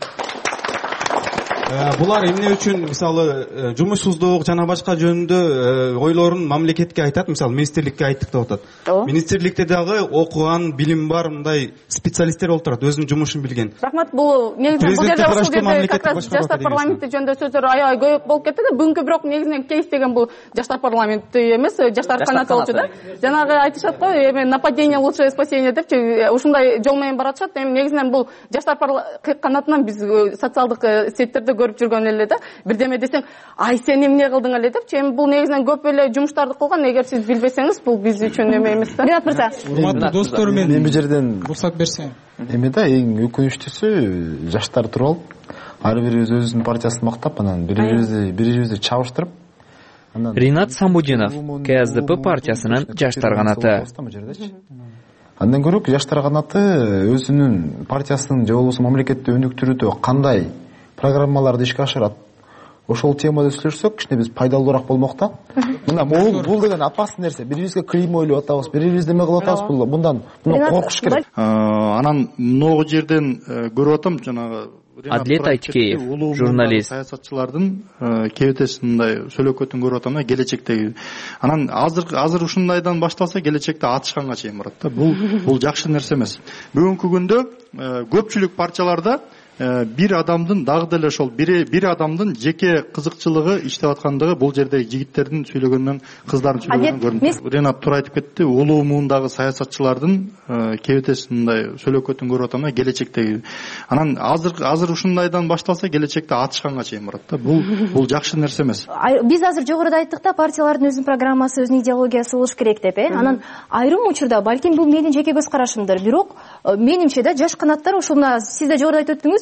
Булар эмне үчүн мисалы жумушсуздук жана башка жөнүндө ойлорун мамлекетке айтат, мисалы министрликке айттык деп атат. Министрликте дагы окуган, билим бар мындай специалисттер болуп турат, өзүнүн жумушун билген. Рахмат, бул негизинен бул жерде жаштар парламенти жөнүндө сөздөр аябай көп болуп кетти да. Бүгүнкү бирок негизинен кейс деген бул жаштар парламенти эмес, жаштар канаты болчу да. Жанагы айтышат го, эми нападение лучшее спасение депчи, ушундай жол менен баратышат. Эми негизинен бул жаштар канатынан биз социалдык сеттерде көрүп жүргөн эле да. Бирдеме десең, ай сен эмне кылдың эле депчи. Эми бул негизинен көп эле жумуштарды кылган. Эгер сиз билбесеңиз, бул биз үчүн эме эмес да. Ринат мырза. Урматтуу достор, мен бул жерден уруксат берсең. Эми да эң өкүнүчтүүсү жаштар туруп алып, ар бирибиз өзүнүн партиясын мактап, анан бири-бирибизди чабыштырып. Ринат Самбудинов, КСДП партиясынын жаштар канаты. Андан көрөк жаштар канаты өзүнүн партиясынын же болбосо мамлекетти өнүктүрүүдө кандай программаларды ишке ашырат, ошол темада сүйлөшсөк кичине биз пайдалуураак болмок да. Мына бул деген опасный нерсе. Бирибизге клеймо илип атабыз, бирибизди эме кылып атабыз. Мындан коркуш керек. Анан могу жерден көрүп атам, жанагы Адлет Айткеев, журналист. Саясатчылардын кебетесин мындай сөйлөкөтүн көрүп атам да, келечектеги. Анан азыр ушундайдан башталса келечекте атышканга чейин барат да. Бул жакшы нерсе эмес. Бүгүнкү күндө көпчүлүк партияларда бир адамдын дагы деле ошол бир адамдын жеке кызыкчылыгы иштеп аткандыгы бул жердеги жигиттердин сүйлөгөнүнөн, кыздардын сүйлөгөнүнөн көрүнөт. Ренат туура айтып кетти, улуу муундагы саясатчылардын кебетесин мындай сөйлөкөтүн көрүп атам да, келечектеги. Анан азыр ушундайдан башталса келечекте атышканга чейин барат да. Бул жакшы нерсе эмес. Биз азыр жогоруда айттык да, партиялардын өзүнүн программасы, өзүнүн идеологиясы болуш керек деп, Анан айрым учурда, балким бул менин жеке көз карашымдыр, бирок менимче да жаш канаттар ошону сиз да жогоруда айтып өттүңүз,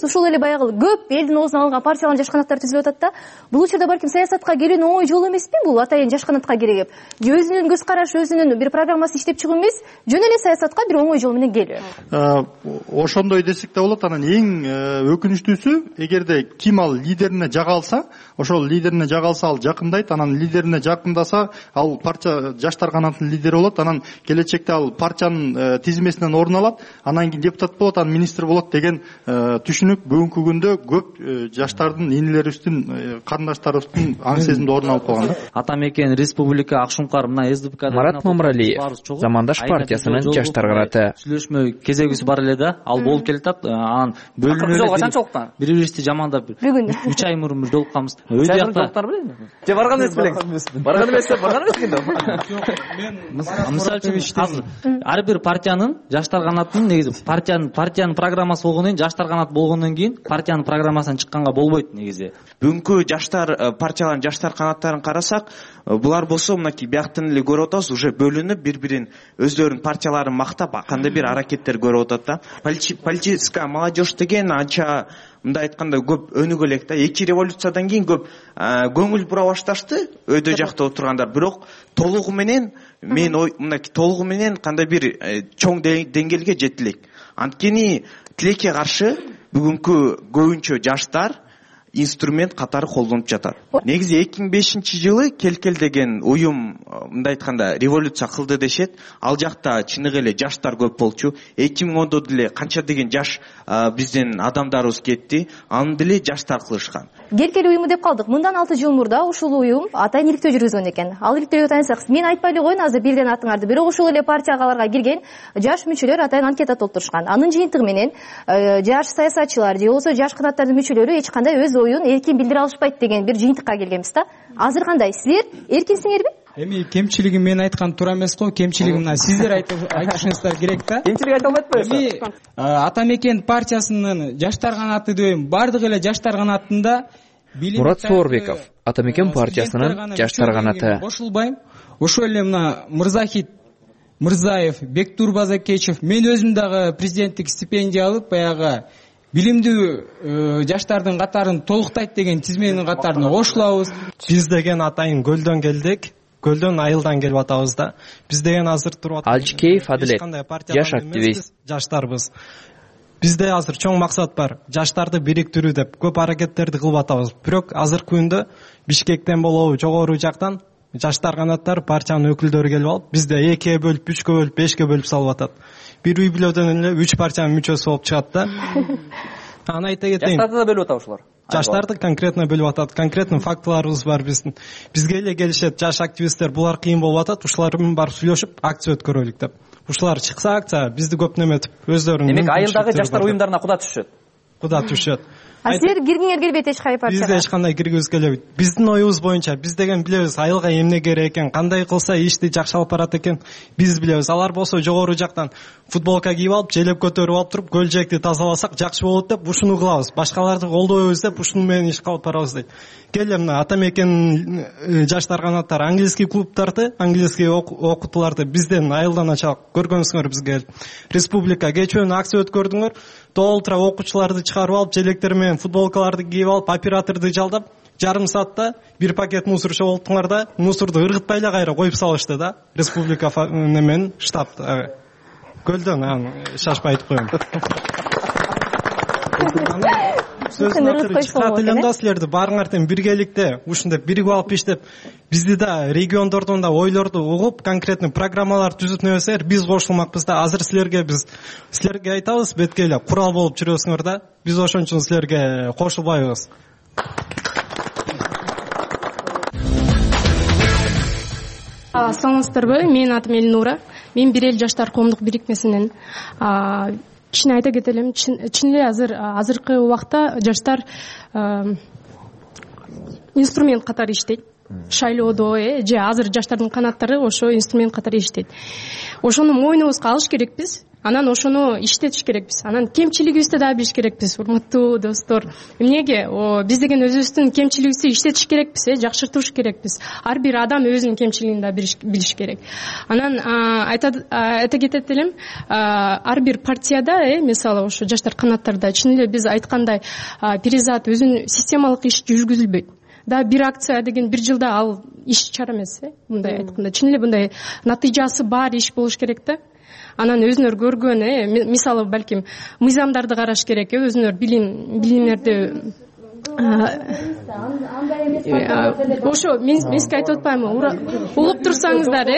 ушул эле баягы көп элдин оозуна алынган партиялардын жаш канаттары түзүлүп атат да. Бул учурда балким саясатка кирүүнүн оңой жолу эмеспи бул атайын жаш канатка киригип? Же өзүнүн көз карашы, өзүнүн бир программасын иштеп чыгуу эмес, жөн эле саясатка бир оңой жол менен келүү. Ошондой десек да болот. Анан эң өкүнүчтүүсү, эгерде ким ал лидерине жага алса, ошол лидерине жага алса ал жакындайт, анан лидерине жакындаса ал партия жаштар канатынын лидери болот, анан келечекте ал партиянын тизмесинен орун алат, анан кийин депутат болот, анан министр болот деген түшүнүк бүгүнкү күндө көп жаштардын, энелерибиздин, карындаштарыбыздын аң сезимде орун алып калган. Ата мекен республика Акшумкар мына СДПК Марат Мамралиев, Замандаш партиясынын жаштар канаты. Сүйлөшмө кезегибиз бар эле да, ал болуп келатат. Анан бөлүнүп бири-бирибизди жамандап бүгүн 3 ай мурун бир жолукканбыз. Өйдө жакта же барган эмес белең. Барган эмес. Мисалы үчүн азыр ар бир партиянын жаштар канатынын негизи партиянын программасы болгондон кийин, жаштар канат болгондон кийин партиянын программасынан чыкканга болбойт негизи. Бүгүнкү жаштар партиялардын жаштар канаттарын карасак, булар болсо мынакей бияктан эле көрүп атабыз, уже бөлүнүп бири-бирин өздөрүнүн партияларын мактап кандай бир аракеттер көрүп атат да. Политическая молодежь деген анча мындай айтканда көп өнүгө элек да. 2 революциядан кийин көп көңүл бура башташты өйдө жакта отургандар. Бирок толугу менен мынакей толугу менен кандай бир чоң деңгээлге жете элек. Анткени тилекке каршы бүгүнкү көбүнчө жаштар инструмент катары колдонуп жатат. Негизи 2005 жылы Келкел деген уюм мындай айтканда революция кылды дешет. Ал жакта чыныгы эле жаштар көп болчу. 2010-да деле канча деген жаш биздин адамдарыбыз кетти. Аны деле жаштар кылышкан. Келкел уюму деп калдык. Мындан 6 жыл мурда ушул уюм атайын иликтөө жүргүзгөн экен. Ал иликтөөгө таянсак, мен айтпай эле коеюн азыр бирден атыңарды. Бирок ушул эле партияларга кирген жаш мүчөлөр атайын анкета толтурушкан. Анын жыйынтыгы менен жаш саясатчылар же болбосо жаш канаттардын мүчөлөрү эч кандай өз оюн эркин билдире алышпайт деген бир жыйынтыкка келгенбиз да. Азыр кандай? Силер эркинсиңерби? Эми кемчилигим мен айткан туура эмес го, кемчилигим мына сиздер айтышыңыздар керек да. Кемчилик айта албайт Эми Ата мекен партиясынын жаштар канаты дейм, бардык эле жаштар канатында Мурат Соорбеков, Ата мекен партиясынын жаштар канаты. Кошулбайм. Ошол эле мына Мырзахит Мырзаев, Бектур Базакечев, мен өзүм дагы президенттик стипендия алып, баягы билимдүү жаштардын катарын толуктайт деген тизменин катарына кошулабыз. Биз деген атайын Көлдөн келдик. Көлдөн Айылдан келип атабыз да. Биз деген азыр туруп атабыз. Алчкеев Адилет, жаш активист. Жаштарбыз. Бизде азыр чоң максат бар. Жаштарды бириктирүү деп көп аракеттерди кылып атабыз. Бирок азыркы күндө Бишкектен болобу, жогору жактан жаштар канаттары партиянын өкүлдөрү келип алып, бизде 2-ге бөлүп, 3-ге бөлүп, 5-ге бөлүп салып атат. Бир үй бүлөдөн эле 3 партиянын мүчөсү болуп чыгат да. Аны айта кетейин. Жаштарды да бөлүп атат ушулар. Жаштарды конкретно бөлүп атат. Конкретно фактыларыбыз бар биздин. Бизге эле келишет жаш активисттер, булар кыйын болуп атат, ушулар менен барып сүйлөшүп, акция өткөрөлүк деп. Ушулар чыкса акция, бизди көп неметип, өздөрүнүн. Демек, айылдагы жаштар уюмдарына куда түшөт? Куда түшөт. Силер киргиңер келбейт эч кандай партияга? Бизде эч кандай киргибиз келбейт. Биздин оюбуз боюнча биз деген билебиз айылга эмне керек экен, кандай кылса ишти жакшы алып барат экен, биз билебиз. Алар болсо жогору жактан футболка кийип алып, желеп көтөрүп алып туруп, көл жээкти тазаласак жакшы болот деп ушуну кылабыз. Башкаларды колдойбуз деп ушуну менен иш кылып барабыз дейт. Келе мына Ата мекен жаштар канаттары английский клубдарды, английский окутууларды бизден айылдан ачалык. Көргөнсүңөр бизге республика кечүүнү акция өткөрдүңөр. Толтура окуучуларды чыгарып алып, желектер менен футболкаларды кийип алып, операторду жалдап, жарым саатта бир пакет мусор чогулттуңар да, мусорду ыргытпай эле кайра коюп салышты да. Республика немен штаб Көлдөн, шашпай айтып коем. Чыкат элем да силерди баарыңар тең биргеликте ушундай биригип алып иштеп, бизди да региондордун да ойлорду угуп, конкретный программалар түзүп небесеңер, биз кошулмакпыз да. Азыр силерге айтабыз, бетке эле курал болуп жүрөсүңөр да. Биз ошон үчүн силерге кошулбайбыз. Саламатсыздарбы? Менин атым Элнура. Мен Бир эл жаштар коомдук бирикмесинен кичине айта кетелим. Чын эле азыркы убакта жаштар инструмент катары иштейт. Шайлоодо же азыр жаштардын канаттары ошо инструмент катары иштейт. Ошону мойнубузга алыш керекпиз. анан ошону иштетиш керекпиз. Анан кемчилигибизди дагы билиш керекпиз, урматтуу достор. Эмнеге биз деген өзүбүздүн кемчилигибизди иштетиш керекпиз, жакшыртыш керекпиз. Ар бир адам өзүнүн кемчилигин да билиш керек. Анан айта кетет элем, ар бир партияда, мисалы ошо жаштар канаттарда чын эле биз айткандай перизат өзүнүн системалык иш жүргүзүлбөйт. Да бир акция деген бир жылда ал иш чара эмес, мындай айтканда. Чын эле мындай натыйжасы бар иш болуш керек да. Анан өзүнөр көргөн, мисалы балким мыйзамдарды караш керек, өзүнөр билимдерди ошо мен сизге айтып атпаймынбы, угуп турсаңыздар,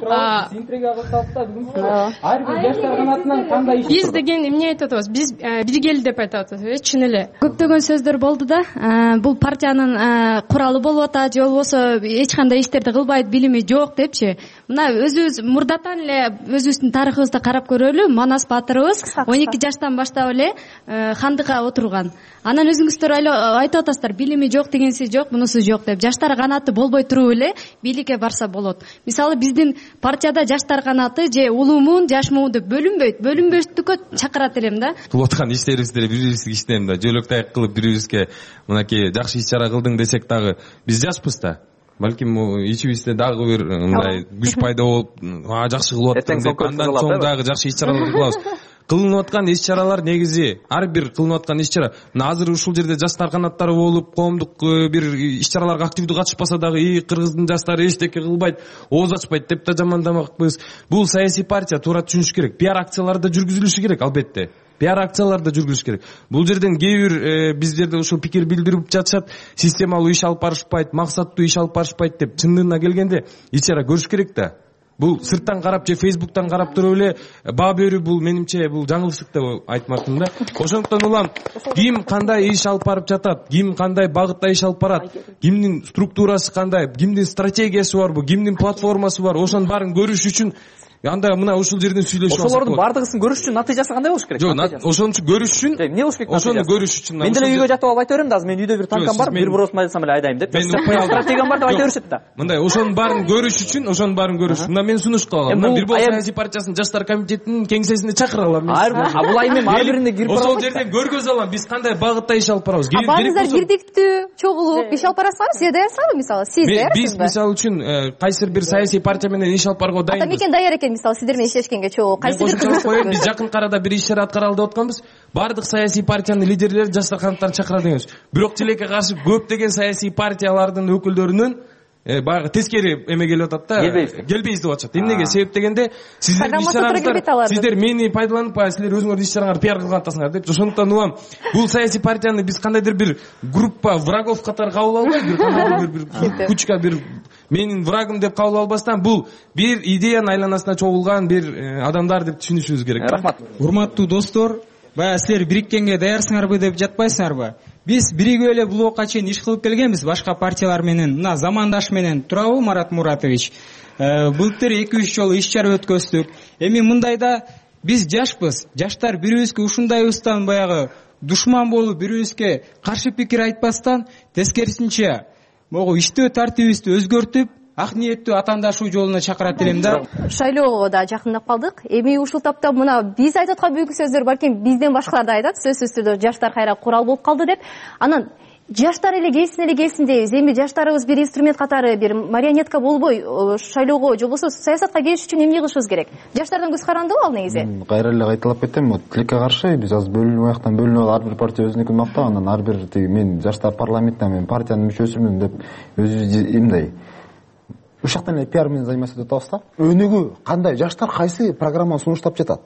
ар бир жаштар канатынан кандай биз деген эмне айтып атабыз, биз биргели деп айтып атабыз, чын эле көптөгөн сөздөр болду да, бул партиянын куралы болуп атат же болбосо эч кандай иштерди кылбайт, билими жок депчи. Мына өзүбүз мурдатан эле өзүбүздүн тарыхыбызды карап көрөлү. Манас баатырыбыз 12 жаштан баштап эле хандыкка отурган. Анан өзүңүздөр айтып атасыздар, билими жок дегенси жок, мунусу жок деп. Жаштар канаты болбой туруп эле бийликке барса болот. Мисалы биздин партияда жаштар канаты же улуумун, жашмуун деп бөлүнбөштүккө чакырат элем да. Кылып аткан иштерибизди бири-бирибизге иштенем да, жөлөк таяк кылып бири-бирибизге мынакей жакшы иш-чара кылдың десек дагы биз жашпыз да. Балким ичибизде дагы бир мындай күч пайда болуп, жакшы кылып аттың деп андан соң дагы жакшы иш-чараларды кылабыз. Кылынып аткан иш-чаралар негизи ар бир кылынып аткан иш-чара. Мына азыр ушул жерде жаштар канаттары болуп, коомдук бир иш-чараларга активдүү катышпаса дагы, кыргыздын жаштары эчтеке кылбайт, ооз ачпайт деп да жамандамакпыз. Бул саясий партия, туура түшүнүш керек. Пиар акциялары да жүргүзүлүшү керек, албетте. Пиар акциялар да жүргүзүш керек. Бул жерден кээ бир биздерде ушул пикир билдирип жатышат, системалуу иш алып барышпайт, максаттуу иш алып барышпайт деп. Чындыгына келгенде иш-чара көрүш керек да. Бул сырттан карап же Facebook'тан карап туруп эле баа берүү, бул менимче бул жаңылыштык деп айтмакмын да. Ошондуктан улам ким кандай иш алып барып жатат, ким кандай багытта иш алып барат, кимдин структурасы кандай, кимдин стратегиясы барбы, кимдин платформасы бар, ошонун баарын көрүш үчүн анда мына ушул жерден сүйлөшүп алсак. Ошолордун бардыгысын көрүш үчүн натыйжасы кандай болуш керек? Жок, ошон үчүн көрүш үчүн эмне болуш керек? Ошону көрүш үчүн. Мен деле үйгө жатып алып айта берем да, азыр менин үйдө бир танкам бар, бир бросмай айтсам эле айдайм деп. Стратегиям бар деп айта беришет да. Мындай ошонун баарын көрүш үчүн, мына мен сунуш кылып алам. Мына бир бул саясий партиясынын жаштар комитетинин кеңсесине чакыра алам. Бул айым ар бирине кирип барам. Ошол жерден көргөзө алам, биз кандай багытта иш алып барабыз. Баарыңыздар бирдиктүү, чогулуп иш алып барасызбы? Сиз даярсызбы мисалы? Сиз даярсызбы? Биз мисалы үчүн кайсыр бир саясий партия менен иш алып барууга дайынбыз. Атамекен даяр экен, мисалы сиздер менен иштешкенге чогуу. Биз жакын арада бир иш-чара аткаралы деп атканбыз. Бардык саясий партиянын лидерлери жаштар канаттарын чакыра дегенбиз. Бирок тилекке каршы көптөгөн саясий партиялардын өкүлдөрүнүн баягы тескери эме келип атат да. Келбейбиз деп атышат. Эмнеге? Себеп дегенде сиздердин иш-чараңыздар, сиздер мени пайдаланып, силер өзүңөрдүн иш-чараңарды пиар кылган атасыңар деп. Ошондуктан улам бул саясий партияны биз кандайдыр бир группа врагов катары кабыл албай, бир кучка бир менин врагым деп кабыл албастан, бул бир идеянын айланасына чогулган бир адамдар деп түшүнүшүбүз керек. Рахмат. Урматтуу достор, баягы силер бириккенге даярсыңарбы деп жатпайсыңарбы? Биз биригип эле бул убакка чейин иш кылып келгенбиз башка партиялар менен. Мына замандаш менен турабы Марат Муратович? Былтыр 2-3 жолу иш-чара өткөздүк. Эми мындайда биз жашпыз. Жаштар бирибизге ушундайбыздан баягы душман болуп, бирибизге каршы пикир айтпастан, тескерисинче могу иштөө тартибибизди өзгөртүп, ак ниеттүү атаандашуу жолуна чакырат элем да. Шайлоого да жакындап калдык. Эми ушул тапта мына биз айтып аткан бүгүнкү сөздөр балким бизден башкалар да айтат. Сөзсүз түрдө жаштар кайра курал болуп калды деп. Анан жаштар эле келсин дейбиз. Эми жаштарыбыз бир инструмент катары, бир марионетка болбой шайлоого же болбосо саясатка келиш үчүн эмне кылышыбыз керек? Жаштардан көз карандыбы ал негизи? Кайра эле кайталап кетем. Тилекке каршы биз азыр бөлүнүп аяктан бөлүнүп алып, ар бир партия өзүнүкүн мактап, анан ар бир мен жаштар парламентинде мен партиянын мүчөсүмүн деп өзүбүз эмндай ушул жактан эле пиар менен заниматься этип атабыз да. Өнүгүү кандай, жаштар кайсы программаны сунуштап жатат.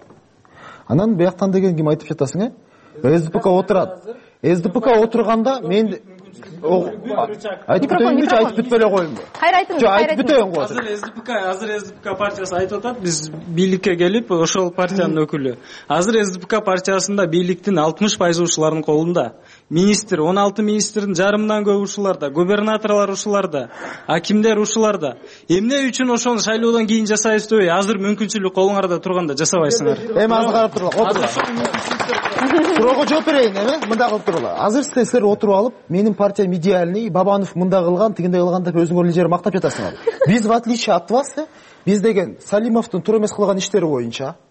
Анан бияктан деген ким айтып жатасың, СДПК отурат. СДПК отурганда мен айтып бүтпөй эле коеюнбу? Кайра айтыңыз. Жок, айтып бүтөйүн го. Азыр СДПК партиясы айтып атат, биз бийликке келип, ошол партиянын өкүлү. Азыр СДПК партиясында бийликтин 60% ушулардын колунда. Министр, 16 министрдин жарымынан көп ушуларда, губернаторлор ушуларда, акимдер ушуларда. Эмне үчүн ошону шайлоодон кийин жасайбыз дебей, азыр мүмкүнчүлүк колуңарда турганда жасабайсыңар? Эми азыр карап туруңар. Суроого жооп берейин, мындай кылып туруңар. Азыр силер отуруп алып, менин партиям идеальный, Бабанов мындай кылган, тигиндей кылган деп өзүңөр эле жер мактап жатасыңар. Биз в отличие от вас, биз деген Салимовдун туура эмес кылган иштери боюнча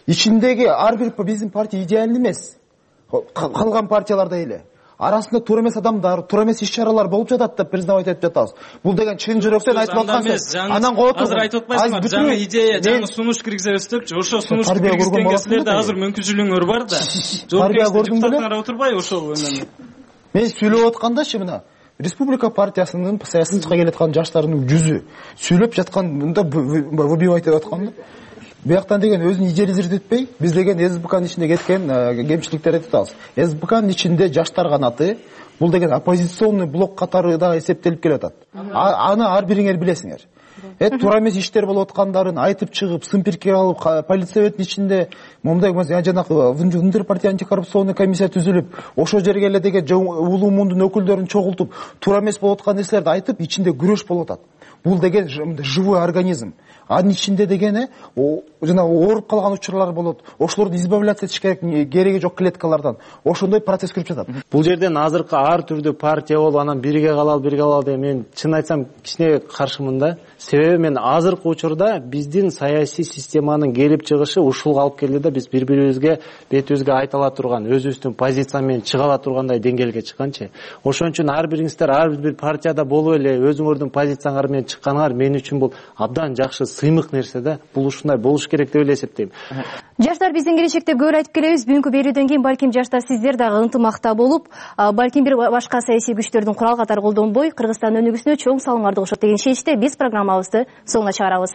ичиндеги ар бир биздин партия идеальный эмес. Калган партияларда эле арасында туура эмес адамдар, туура эмес иш-чаралар болуп жатат деп признавать этип жатабыз. Бул деген чын жүрөктөн айтып аткансыз. Анан кое тур. Азыр айтып атпайсыңар, жаңы идея, жаңы сунуш киргизебиз депчи. Ошо сунуш киргизгенге силерде азыр мүмкүнчүлүгүңөр бар да. Депутаттар отурбай ошол менен. Мен сүйлөп аткандачы мына Республика партиясынын саясатка келаткан жаштардын жүзү сүйлөп жаткан мында выбивать этип аткан. Бияктан деген өзүн идеализировать этпей, биз деген СБКнын ичинде кеткен кемчиликтерди айтып атабыз. СБКнын ичинде жаштар канаты бул деген оппозиционный блок катары да эсептелип келатат. Аны ар бириңер билесиңер. Туура эмес иштер болуп аткандарын айтып чыгып, сын пикир алып, полиция советтин ичинде момундай жанагы Внутрь партия антикоррупционный комиссия түзүлүп, ошо жерге эле деген улуу мундун өкүлдөрүн чогултуп, туура эмес болуп аткан нерселерди айтып, ичинде күрөш болуп атат. Бул деген живой организм. Анын ичинде деген жана ооруп калган учурлар болот. Ошолорду избавляться этиш керек, кереги жок клеткалардан. Ошондой процесс жүрүп жатат. Бул жерден азыркы ар түрдүү партия болуп, анан бирге калалы деп мен чын айтсам кичине каршымын да. Себеби мен азыркы учурда биздин саясий системанын келип чыгышы ушулга алып келди да, биз бири-бирибизге бетибизге айта ала турган, өзүбүздүн позиция менен чыга ала тургандай деңгээлге чыкканчы. Ошон үчүн ар бириңиздер ар бир партияда болуп эле өзүңөрдүн позицияңар менен чыкканыңар мен үчүн бул абдан жакшы сыймык нерсе да. Бул ушундай болуш керек деп эле эсептейм. Жаштар биздин келечекте көп айтып келебиз. Бүгүнкү берүүдөн кийин балким жаштар сиздер дагы ынтымакта болуп, балким бир башка саясий күчтөрдүн курал катары колдонбой, Кыргызстан өнүгүүсүнө чоң салымыңарды кошот деген чечиште биз программабызды соңуна чыгарабыз.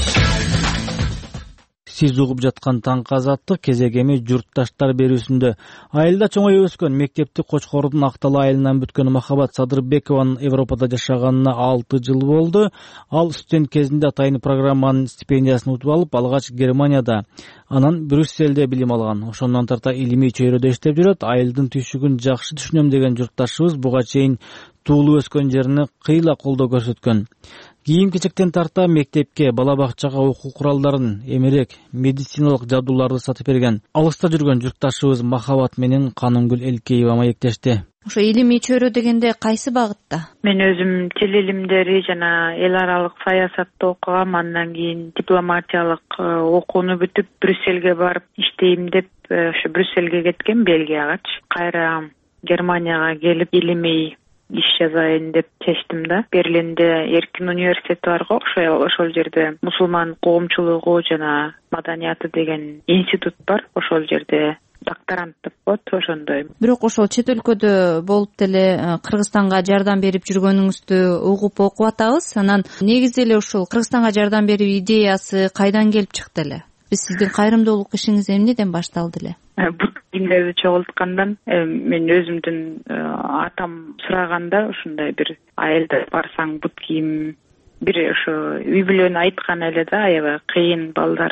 Сиз угуп жаткан таңкы азаттык кезеги эми журтташтар берүүсүндө. Айылда чоңоюп өскөн мектепти Кочкордун Актала айылынан бүткөн Махабат Садырбекованын Европада жашаганына 6 жыл болду. Ал студент кезинде атайын программанын стипендиясын утуп алып, алгач Германияда, анан Брюсселде билим алган. Ошондон тарта илимий чөйрөдө иштеп жүрөт. Айылдын түйшүгүн жакшы түшүнөм деген журтташыбыз буга чейин туулуп өскөн жерине кыйла колдоо көрсөткөн. Кийим-кечектен тарта мектепке, бала бакчага окуу куралдарын, эмерек, медициналык жабдууларды сатып берген. Алыста жүргөн журтташыбыз Махабат менен Канунгүл Элкеева маектешти. Ошо илимий чөйрө дегенде кайсы багытта? Мен өзүм тил илимдери жана эл аралык саясатты окугам, андан кийин дипломатиялык окууну бүтүп Брюссельге барып иштейм деп ошо Брюссельге кеткем, Бельгиягачы. Кайра Германияга келип илимий иш жазайын деп чечтим да. Берлинде Эркин университети бар го, ошол жерде мусулман коомчулугу жана маданияты деген институт бар. Ошол жерде докторант деп коет, ошондой. Бирок ошол чет өлкөдө болуп деле Кыргызстанга жардам берип жүргөнүңүздү угуп окуп атабыз. Анан негизи эле ушул Кыргызстанга жардам берүү идеясы кайдан келип чыкты эле? Биз сиздин кайрымдуулук ишиңиз эмнеден башталды эле? Бут кийимдерди чогулткандан мен өзүмдүн атам сураганда ушундай бир айылда барсаң бут кийим бир ошо үй бүлөнү айткан эле да, аябай кыйын балдар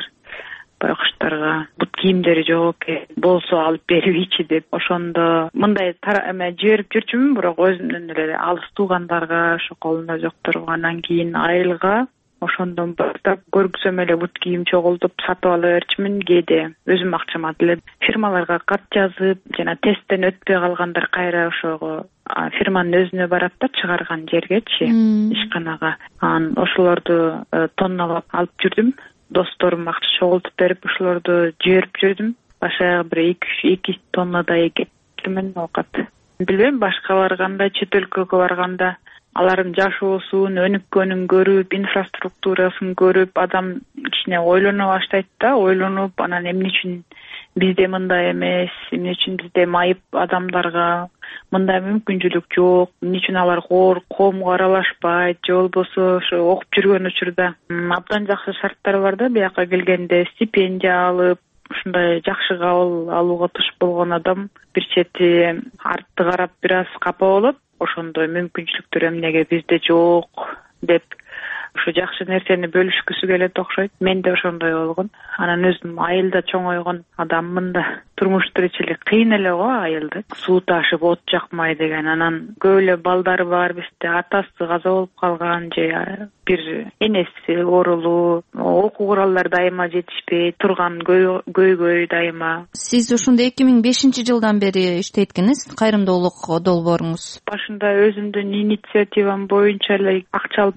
байкуштарга бут кийимдери жок экен, болсо алып бербейчи деп. Ошондо мындай жиберип жүрчүмүн, бирок өзүмдүн эле алыс туугандарга, ошо колунда жокторго, анан кийин айылга ошондон баштап көргүзөм эле бут кийим чогултуп сатып ала берчүмүн. Кээде өзүм акчама деле фирмаларга кат жазып, жана тесттен өтпөй калгандар кайра ошого фирманын өзүнө барат да, чыгарган жергечи, ишканага. Анан ошолорду тонналап алып жүрдүм. Досторум акча чогултуп берип, ошолорду жиберип жүрдүм. Башка бир 2 тоннадай кеткенмин оокат. Билбейм башкалар кандай, чет өлкөгө барганда алардын жашоосун, өнүккөнүн көрүп, инфраструктурасын көрүп, адам кичине ойлоно баштайт да, ойлонуп, анан эмне үчүн бизде мындай эмес, эмне үчүн бизде майып адамдарга мындай мүмкүнчүлүк жок, эмне үчүн алар коомго аралашпайт, же болбосо ошо окуп жүргөн учурда абдан жакшы шарттар бар да, бияка келгенде стипендия алып, ушундай жакшы кабыл алууга туш болгон адам бир чети артты карап бир аз капа болот. Ошондой мүмкүнчүлүктөр эмнеге бизде жок деп ошо жакшы нерсени бөлүшкүсү келет окшойт. Мен да ошондой болгон. Анан өзүм айылда чоңойгон адаммын да. Турмуш тиричилик кыйын эле го айылда. Суу ташып от жакмай деген. Анан көп эле балдары бар бизде, атасы каза болуп калган же бир энеси оорулуу, окуу куралдар дайыма жетишпей турган көйгөй дайыма. Сиз ошондо 2005-жылдан бери иштейт экенсиз, кайрымдуулук долбооруңуз. Башында өзүмдүн инициативам боюнча эле акча алып барып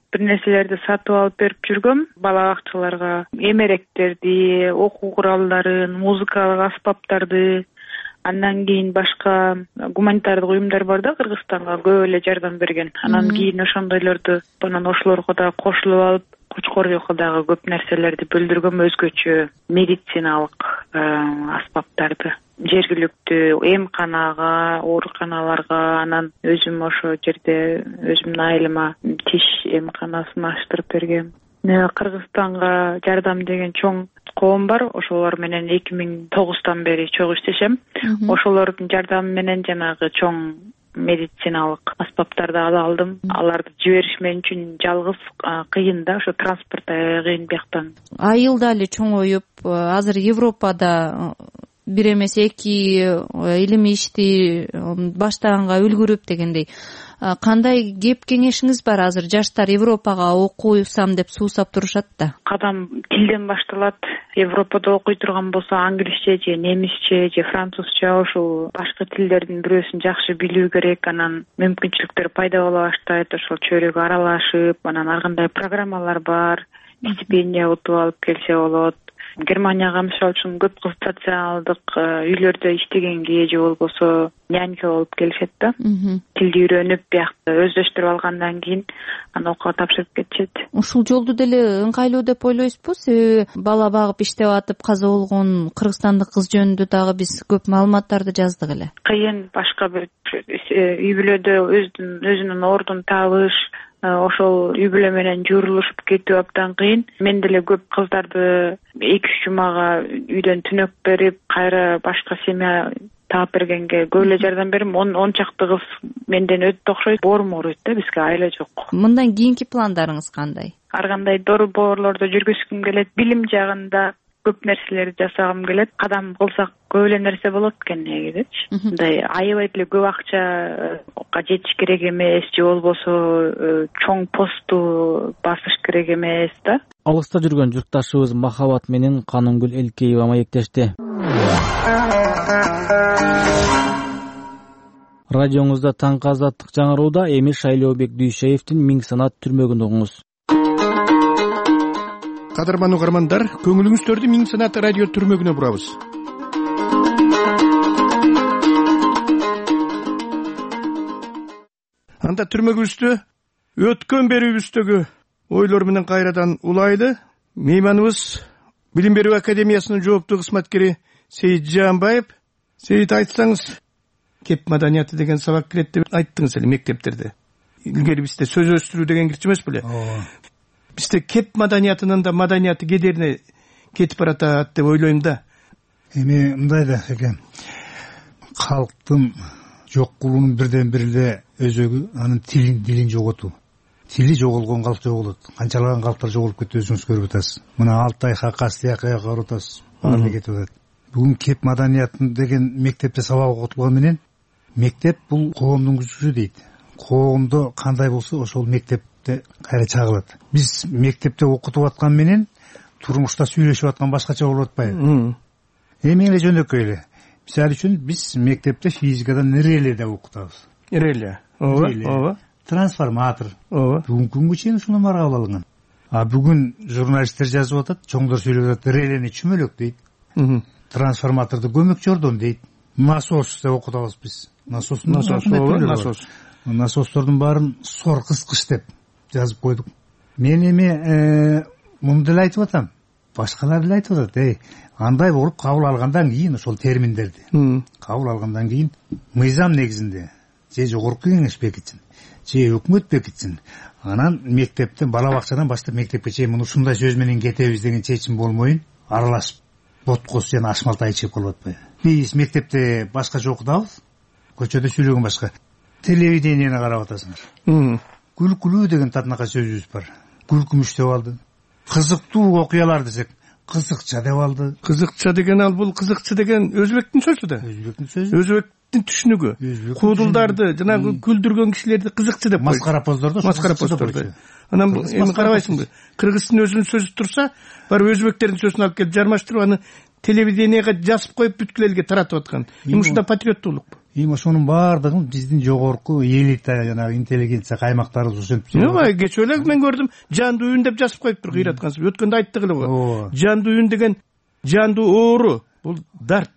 бир нерселерди сатып алып берип жүргөм бала бакчаларга. Эмеректерди, окуу куралдарын, музыкалык аспаптарды, андан кийин башка гуманитардык уюмдар бар да Кыргызстанга көп эле жардам берген. Анан кийин ошондойлорду анан ошолорго да кошулуп алып, Кочкордуга дагы көп нерселерди бөлдүргөм, өзгөчө медициналык аспаптарды. Жергиликтүү эмканага, ооруканаларга, анан өзүм ошо жерде өзүмдүн айылыма тиш эмканасын ачтырып бергем. Кыргызстанга жардам деген чоң коом бар. Ошолор менен 2009 бери чогуу иштешем. Ошолордун жардамы менен жанагы чоң медициналык аспаптарды ала алдым. Аларды жибериш мен үчүн жалгыз кыйын да, ошо транспорт кыйын бияктан. Айыл дали чоңоюп, азыр Европада бир эмес эки илим ишти баштаганга үлгүрүп дегендей. Кандай кеп кеңешиңиз бар? Азыр жаштар Европага окуйсам деп суусап турушат да. Кадам тилден башталат. Европада окуй турган болсо англисче же немисче же французча, ошол башка тилдердин бирөөсүн жакшы билүү керек. Анан мүмкүнчүлүктөр пайда боло баштайт. Ошол чөйрөгө аралашып, анан ар кандай программалар бар. Стипендия утуп алып келсе болот. Германияга мисалы үчүн көп кыз социалдык үйлөрдө иштегенге же болбосо нянька болуп келишет да. Тилди үйрөнүп, биякта өздөштүрүп алгандан кийин анан окууга тапшырып кетишет. Ушул жолду деле ыңгайлуу деп ойлойсузбу? Себеби бала багып иштеп атып каза болгон кыргызстандык кыз жөнүндө дагы биз көп маалыматтарды жаздык эле. Кыйын башка бир үй бүлөдө өзүнүн ордун табыш, ошол үй бүлө менен журулушуп кетүү абдан кыйын. Мен деле көп кыздарды 2-3 жумага үйдөн түнөк берип, кайра башка семья таап бергенге көп эле жардам берим. 10 чакты кыз менден өтө окшойт, боорум ооруйт да, бизге айла жок. Мындан кийинки пландарыңыз кандай? Ар кандай борборлордо жүргүзгүм келет, билим жагында көп нерселерди жасагым келет. Кадам кылсак көп эле нерсе болот экен негизичи. Мындай аябай деле көп акчага жетиш керек эмес, же болбосо чоң посту басыш керек эмес да. Алыста жүргөн журтташыбыз Махабат менен Канымгүл Элкеева маектешти. Радиоңузда таңкы азаттык жаңырууда. Эми Шайлообек Дүйшеевдин Миң санат түрмөгүн угуңуз. Кадырман угармандар, көңүлүңүздөрдү Миң санат радио түрмөгүнө бурабыз. Анда түрмөгүбүздө өткөн берүүбүздөгү ойлор менен кайрадан улайлы мейманыбыз Билим берүү академиясынын жооптуу кызматкери Сейит Жаанбаев. Сейит, айтсаңыз, кеп маданияты деген сабак кирет деп айттыңыз эле мектептерде. Илгери бизде сөз өстүрүү деген кирчи эмес беле? Бизде кеп маданиятынын да маданияты кедерине кетип баратат деп ойлойм да. Эми мындай да экен. Калктын жок кылуунун бирден бири эле өзөгү анын дилин жоготуу. Тили жоголгон калк жоголот. Канчалаган калктар жоголуп кетти, өзүңүз көрүп атасыз. Мына Алтай, Хакас тияка карап атасыз. Баары кетип атат. Бүгүн кеп маданиятын деген мектепте сабак окутулган менен мектеп бул коомдун күчү дейт. Коомдо кандай болсо ошол мектепте кайра чагылат. Биз мектепте окутуп аткан менен турмушта сүйлөшүп аткан башкача болуп атпайбы? Эми эле жөнөкөй эле. Мисалы үчүн биз мектепте физикадан реле деп окутабыз. Реле. Ооба. Трансформатор. Бүгүнкү күнгө чейин ушуну маркап алынган. А бүгүн журналисттер жазып атат, чоңдор сүйлөп атат, релени чүмөлөк дейт. Трансформаторду көмөк жордон дейт. Насос деп окутабыз биз. Насостордун баарын сор кыскыч деп жазып койдук. Мен эми муну деле айтып атам. Башкалар деле айтып атат, андай болуп кабыл алгандан кийин ошол терминдерди кабыл алгандан кийин мыйзам негизинде же жогорку кеңеш бекитсин, же өкмөт бекитсин. Анан мектептен, бала бакчадан баштап мектепке чейин муну ушундай сөз менен кетебиз деген чечим болмойын, аралашып боткос жана ашмалтай чек болуп атпайбы? Биз мектепте башкача окутабыз, көчөдө сүйлөгөн башка. Телевидениени карап атасыңар. Күлкүлүү деген татынакай сөзүбүз бар. Күлкүмүш деп алды. Кызыктуу окуялар десек, кызыкча деп алды. Кызыкча деген ал бул кызыкчы деген өзбектин сөзү да. Өзбектин сөзү. Өзбектин түшүнүгү. Куудулдарды, жанагы күлдүргөн кишилерди кызыкчы деп койду. Маскараpozdорду. Анан эми карабайсыңбы? Кыргыздын өзүнүн сөзү турса, бар өзбектердин сөзүн алып келип жармаштырып аны телевидениеге жазып коюп бүткүл элге таратып аткан. Эми ушунда патриоттуулук. Эми ошонун баардыгын биздин жогорку элита жанагы интеллигенция каймактарыбыз ошентип. Кечээ эле мен көрдүм, жандуу үн деп жазып коюптур кыйраткансыз. Өткөндө айттык эле го. Жандуу үн деген жандуу оору, бул дарт.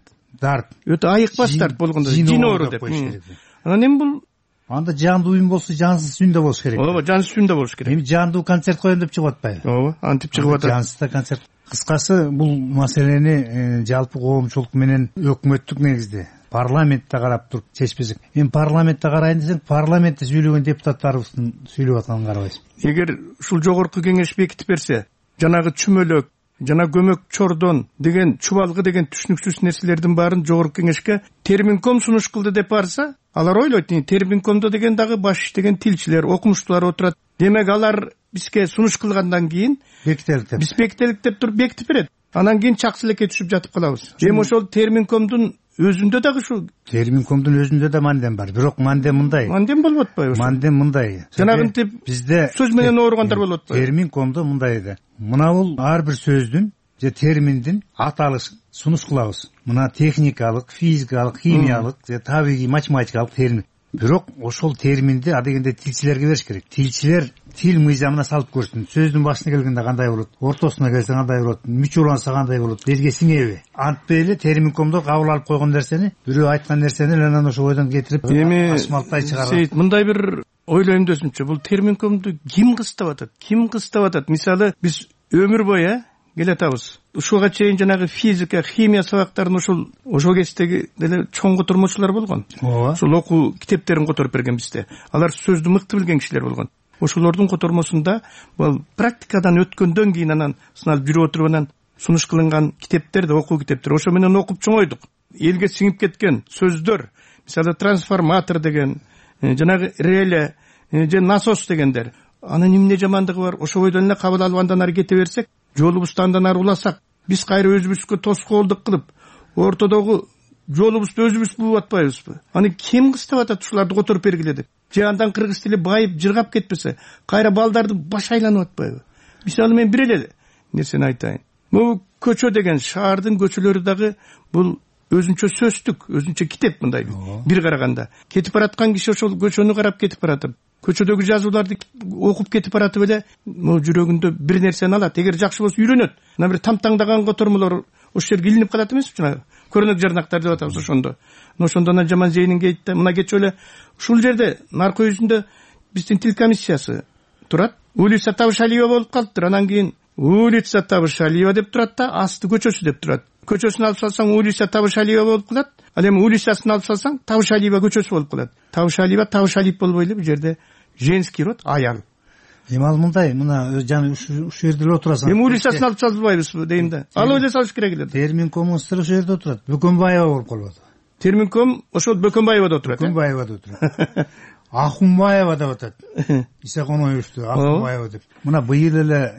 Өтө айыкпас дарт болгондо жин оору деп. Анан эми бул анда жандуу үн болсо жансыз үн да болуш керек. Ооба, жансыз үн да болуш керек. Эми жандуу концерт коем деп чыгып атпайбы? Ооба, антип чыгып атат. Жансыз да концерт. Кыскасы бул маселени жалпы коомчулук менен өкмөттүк негизде парламентте карап туруп чечпесек. Эми парламентте карайын десең, парламентте сүйлөгөн депутаттарыбыздын сүйлөп атканын карабайсың. Эгер ушул жогорку кеңеш бекитип берсе, жанагы чүмөлөк, жана көмөк чордон деген чубалгы деген түшүнүксүз нерселердин баарын жогорку кеңешке терминком сунуш кылды деп барса, алар ойлойт, терминкомдо деген дагы баш иштеген тилчилер, окумуштуулар отурат. Демек алар бизге сунуш кылгандан кийин биз бекителик деп туруп бекитип берет. Анан кийин чаксы элекке түшүп жатып калабыз. Эми ошол терминкомдун өзүндө дагы ушу терминкомдун өзүндө да мандем бар. Бирок мандем мындай. Мандем болуп атпайбы? Мандем мындай. Жанагынтип бизде сөз менен ооругандар болуп атпайбы? Терминкомдо мындай да. Мына бул ар бир сөздүн же терминдин аталышын сунуш кылабыз. Мына техникалык, физикалык, химиялык же табигый математикалык термин. Бирок ошол терминди адегенде тилчилерге бериш керек. Тилчилер тил мыйзамына салып көрсүн. Сөздүн башына келгенде кандай болот, ортосуна келсе кандай болот, мүч уланса кандай болот, бизге сиңеби? Антпай эле терминкомдо кабыл алып койгон нерсени, бирөө айткан нерсени анан ошо ойдон кетирип асмалттай чыгарат. Сейит, мындай бир ойлойм десимчи, бул терминкомду ким кыстап атат? Ким кыстап атат? Мисалы, биз өмүр бою келатабыз. Ушуга чейин жанагы физика, химия сабактарын ошол кездеги деле чоң котормочулар болгон. Ошол окуу китептерин которуп берген бизде. Алар сөздү мыкты билген кишилер болгон. Ошолордун котормосунда бул практикадан өткөндөн кийин анан сыналып жүрүп отуруп анан сунуш кылынган китептер да, окуу китептер. Ошо менен окуп чоңойдук. Элге сиңип кеткен сөздөр, мисалы трансформатор деген, жанагы реле, же насос дегендер. Анын эмне жамандыгы бар? Ошо бойдон эле кабыл алып андан ары кете берсек, жолубузду андан ары уласак, биз кайра өзүбүзгө тоскоолдук кылып, ортодогу жолубузду өзүбүз бууп атпайбызбы? Аны ким кыстап атат ушуларды которуп бергиле деп? Же андан кыргыз тили байып, жыргап кетпесе, кайра балдарды баш айланып атпайбы? Мисалы мен бир эле нерсени айтайын. Бул көчө деген шаардын көчөлөрү дагы бул өзүнчө сөздүк, өзүнчө китеп мындай бир караганда. Кетип бараткан киши ошол көчөнү карап кетип баратыр. Көчөдөгү жазууларды окуп кетип баратып эле жүрөгүндө бир нерсени алат. Эгер жакшы болсо үйрөнөт. Мына бир тамтаңдаган котормолор ошол жерге илинип калат эмеспи? Жана көрөнөк жарнактар деп атабыз ошондо. Ошондо анан жаман зейниңге айтты. Мына кечээ эле ушул жерде наркы үйүндө биздин тил комиссиясы турат. Улица Табышалиева болуп калыптыр. Анан кийин улица Табышалиева деп турат да, асты көчөсү деп турат. Көчөсүн алып салсаң улица Табышалиева болуп калат. Ал эми улицасын алып салсаң Табышалиева көчөсү болуп калат. Табышалиева Табышалиев болбой эле бул жерде женский род, аял. Эми ал мындай, мына жана ушул жерде эле отурасың. Эми улицасын алып салбайбызбы дейм да. Алып эле салыш керек эле. Терминкомдун сыры ошол жерде отурат. Бөкөнбаева болуп калат. Терминком ошол Бөкөнбаевада отурат. Бөкөнбаевада отурат. Ахунбаева деп атат. Исаконовичту Ахунбаева деп. Мына быйыл эле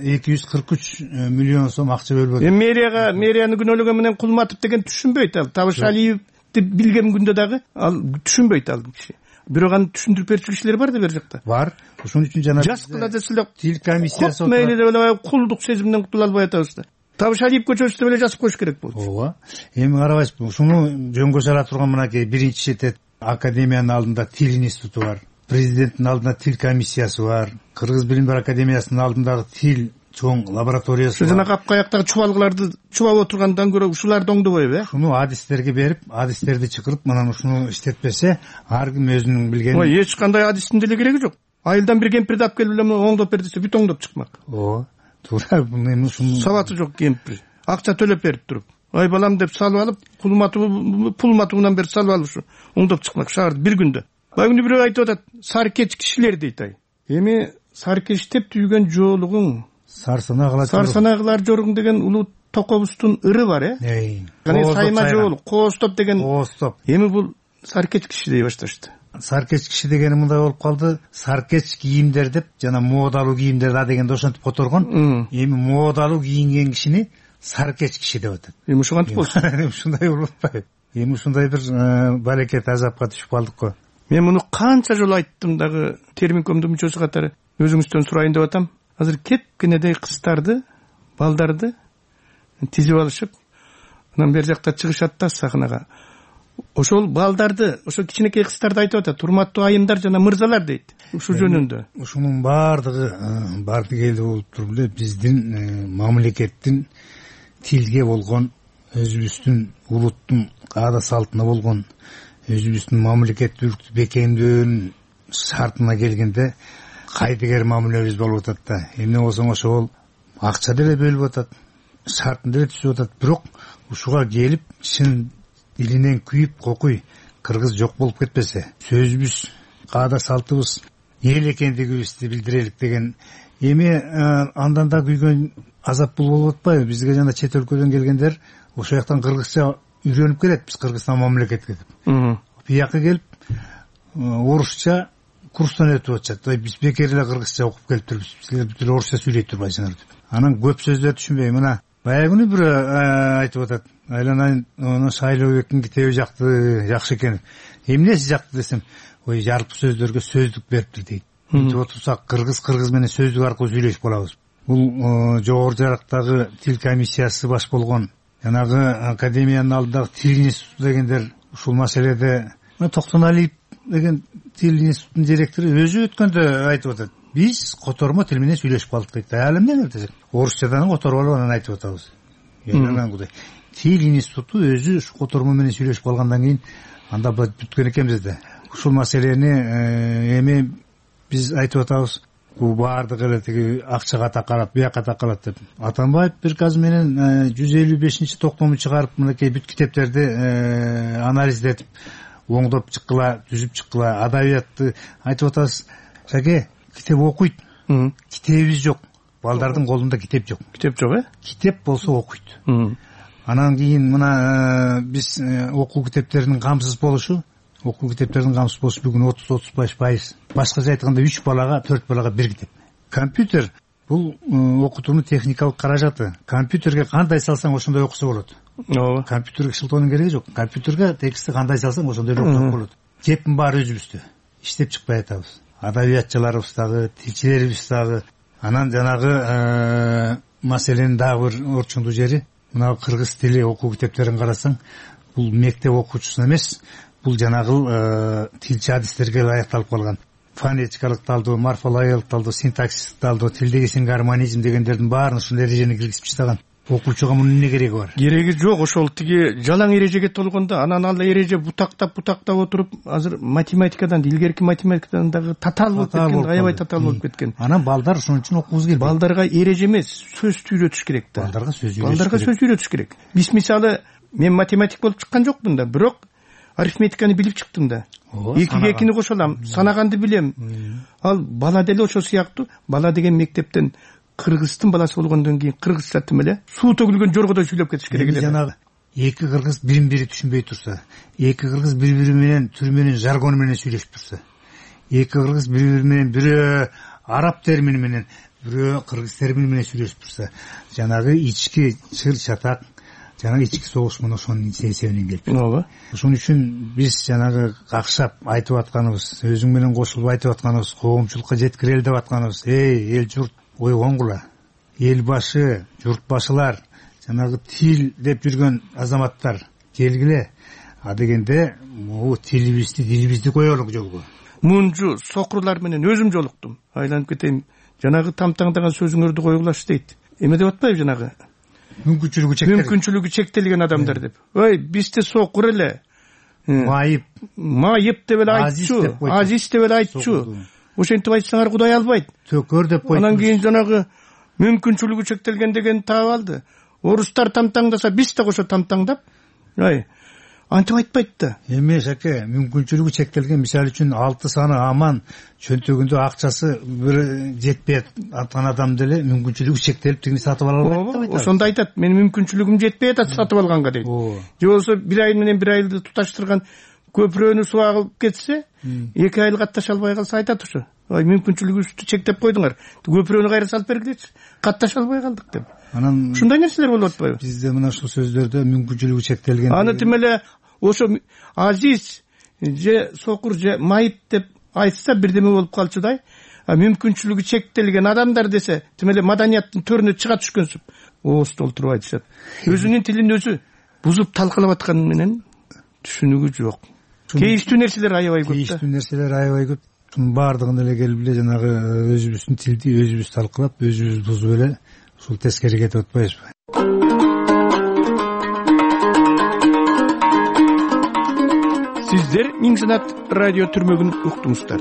243 миллион сом акча бөлүп атат. Эми мэрияны күнөөлөгөн менен Кулматов деген түшүнбөйт ал. Табышалиевди билген күндө дагы ал түшүнбөйт ал киши. Бирок аны түшүндүрүп берчү кишилер бар да бер жакта. Бар. Ошон үчүн жана жас кыла десе тил комиссиясы мейли деп эле кулдук сезимден кутула албай атабыз да. Табышалиев көчөсү деп эле жазып коюш керек болчу. Ооба. Эми карабайсызбы, ушуну жөнгө сала турган мынакей биринчи четет академиянын алдында тил институту бар. Президенттин алдында тил комиссиясы бар. Кыргыз билим берүү академиясынын алдындагы тил чоң лабораториясы бар. Жана капкаяктагы чубалгыларды чубап отургандан көрө ушуларды оңдобойбу, э? Шуну адистерге берип, адистерди чакырып, мына ушуну иштетпесе, ар ким өзүнүн билгенин. Ой, эч кандай адистин деле кереги жок. Айылдан бир кемпирди алып келип эле оңдоп бер десе, бүт оңдоп чыкмак. Ооба. Туура, эми ушуну сабаты жок кемпир. Акча төлөп берип туруп, ай балам деп салып алып, пулматуунан бери салып алып ушу оңдоп чыкмак шаарды бир күндө. Багы бирөө айтып атат, саркеч кишилер дейт ай. Эми саркечтеп түйгөн жоолугуң Сарсанагылар жоргуң деген улуу токобуздун ыры бар, э? Сайма жоол, коостоп деген. Коостоп. Эми бул саркеч киши дей башташты. Саркеч киши дегени мындай болуп калды. Саркеч кийимдер деп, жана модалуу кийимдер да дегенде ошентип которгон. Эми модалуу кийинген кишини саркеч киши деп атат. Эми ушул кантип болсун? Ушундай болуп атпайбы? Эми ушундай бир балекет азапка түшүп калдык го. Мен муну канча жолу айттым дагы терминкомдун мүчөсү катары өзүңүздөн сурайын деп атам. Азыр кепкенедей кыздарды, балдарды тизип алышып, анан бери жакта чыгышат да сахнага. Ошол балдарды, ошо кичинекей кыздарды айтып атат, урматтуу айымдар жана мырзалар дейт. Ушул жөнүндө. Ушунун баардыгы барды келди болуп туруп эле биздин мамлекеттин тилге болгон, өзүбүздүн улуттун аада салтына болгон, өзүбүздүн мамлекеттүүлүктү бекемдөөнүн шартына келгенде кайдыгер мамилебиз болуп атат да. Эмне болсоң ошол акча деле бөлүп атат, шартын деле түзүп атат. Бирок ушуга келип чын дилинен күйүп кокуй кыргыз жок болуп кетпесе, сөзүбүз, каада салтыбыз эл экендигибизди билдирелик деген. Эми андан да күйгөн азап бул болуп атпайбы? Бизге жана чет өлкөдөн келгендер ошол жактан кыргызча үйрөнүп келет, биз Кыргызстан мамлекетке деп. Бияка келип орусча курстан өтүп атышат. Биз бекер эле кыргызча окуп келиптирбиз. Силер бүт эле орусча сүйлөй турбайсыңар деп. Анан көп сөздөрдү түшүнбөй, мына баягы күнү бир айтып атат. Айланайын, оны Шайлообектин китеби жакшы экен. Эмнеси жакты десем, ой жарык сөздөргө сөздүк бериптир дейт. Мынтип отурсак кыргыз менен сөздүк аркылуу сүйлөшүп калабыз. Бул жогору жарыктагы тил комиссиясы баш болгон, жанагы академиянын алдындагы тил институту дегендер ушул маселеде Токтоналиев деген тил институтунун директору өзү өткөндө айтып атат. Биз котормо тил менен сүйлөшүп калдык дейт. Ал эмне десек, орусчадан которуп алып анан айтып атабыз. Тил институту өзү ушу котормо менен сүйлөшүп калгандан кийин анда бүткөн экенбиз да. Ушул маселени эми биз айтып атабыз. Бул баардыгы эле тиги акчага такалат, бияка такалат деп. Атамбаев приказ менен 155-чи токтому чыгарып, мынакей бүт китептерди анализдетип, оңдоп чыккыла, түзүп чыккыла, адабиятты айтып атабыз. Шаке, китеп окуйт. Китебибиз жок. Балдардын колунда китеп жок. Китеп жок, Китеп болсо окуйт. Анан кийин мына биз окуу китептеринин камсыз болушу, бүгүн 30-35%. Башкача айтканда 3 балага, 4 балага бир китеп. Компьютер бул окутуунун техникалык каражаты. Компьютерге кандай салсаң ошондой окуса болот. Ооба. Компьютерге шылтоонун кереги жок. Компьютерге текстти кандай салсаң ошондой окуса болот. Кептин баары өзүбүздө. Иштеп чыкпай атабыз. Адабиятчыларыбыз дагы, тилчилерибиз дагы. Анан жанагы маселенин дагы бир орчундуу жери, мына кыргыз тили окуу китептерин карасаң, бул мектеп окуучусуна эмес, бул жанагы тилчи адистерге ылайыкталып калган. Фонетикалык талдоо, морфологиялык талдоо, синтаксистик талдоо, тилдеги сингармонизм дегендердин баарын ушул эрежени киргизип чыган. Окуучуга мунун эмне кереги бар? Кереги жок, ошол тиги жалаң эрежеге толгондо анан ал эреже бутактап отуруп, азыр математикадан, илгерки математикадан дагы татаал болуп кеткен, аябай татаал болуп кеткен. Анан балдар ошон үчүн окугубуз келбейт. Балдарга эреже эмес, сөз үйрөтүш керек да. Балдарга сөз үйрөтүш керек. Биз мисалы, мен математик болуп чыккан жокмун да, бирок арифметиканы билип чыктым да. Экиге экини кошо алам, санаганды билем. Ал бала деле ошол сыяктуу, бала деген мектептен кыргыздын баласы болгондон кийин кыргызча тим эле суу төгүлгөн жоргодой сүйлөп кетиш керек эле. Жанагы эки кыргыз бирин-бири түшүнбөй турса, эки кыргыз бири-бири менен түр менен, жаргон менен сүйлөшүп турса, эки кыргыз бири-бири менен, бирөө араб термини менен, бирөө кыргыз термини менен сүйлөшүп турса, жанагы ички чыр чатак, жанагы ички согуш мына ошонун эсебинен келип жатат. Ооба. Ошон үчүн биз жанагы какшап айтып атканыбыз, өзүң менен кошулуп айтып атканыбыз, коомчулукка жеткирели деп атканыбыз, эл журт ойгонгула, эл башы, журт башылар, жанагы тил деп жүргөн азаматтар келгиле. А дегенде могу тилибизди, дилибизди коелук жолго. Мунжу сокурлар менен өзүм жолуктум. Айланып кетейин, жанагы тамтаңдаган сөзүңөрдү койгулашы дейт. Эме деп атпайбы жанагы? Мүмкүнчүлүгү чектелген адамдар деп. Ой, бизде сокур эле. Майып деп эле айтчу, азиз деп эле айтчу. Ошентип айтсаңар Кудай албайт. Төкөр деп койду. Анан кийин жанагы мүмкүнчүлүгү чектелген деген таап алды. Орустар тамтаңдаса, биз да кошо тамтаңдап, антип айтпайт да. Эме Жаке, мүмкүнчүлүгү чектелген, мисалы үчүн 6 саны аман, чөнтөгүндө акчасы бир жетпей аткан адам деле мүмкүнчүлүгү чектелип тигини сатып ала албайт деп айтат. Ошондо айтат, менин мүмкүнчүлүгүм жетпей атат сатып алганга дейт. Же болсо бир ай менен бир айлды туташтырган көпүрөнү суга кылып кетсе, 2 ай катташа албай калса айтат ошо. Мүмкүнчүлүгүбүздү чектеп койдуңар. Көпүрөнү кайра салып бергилечи. Катташа албай калдык деп. Анан ушундай нерселер болуп атпайбы? Бизде мына ушул сөздөрдө мүмкүнчүлүгү чектелген. Аны тим эле ошо азиз же сокур же майып деп айтса бирдеме болуп калчудай. Мүмкүнчүлүгү чектелген адамдар десе, тим эле маданияттын төрүнө чыга түшкөнсүп, ооз толтуруп айтышат. Өзүнүн тилин өзү бузуп талкалап атканы менен түшүнүгү жок. Кейиштүү нерселер аябай көп. Кейиштүү нерселер аябай көп. Шунун баардыгын эле келип эле жанагы өзүбүздүн тилди өзүбүз талкалап, өзүбүз бузуп эле ушул тескери кетип атпайбызбы? Сиздер Миң Санат радио түрмөгүн уктуңуздар.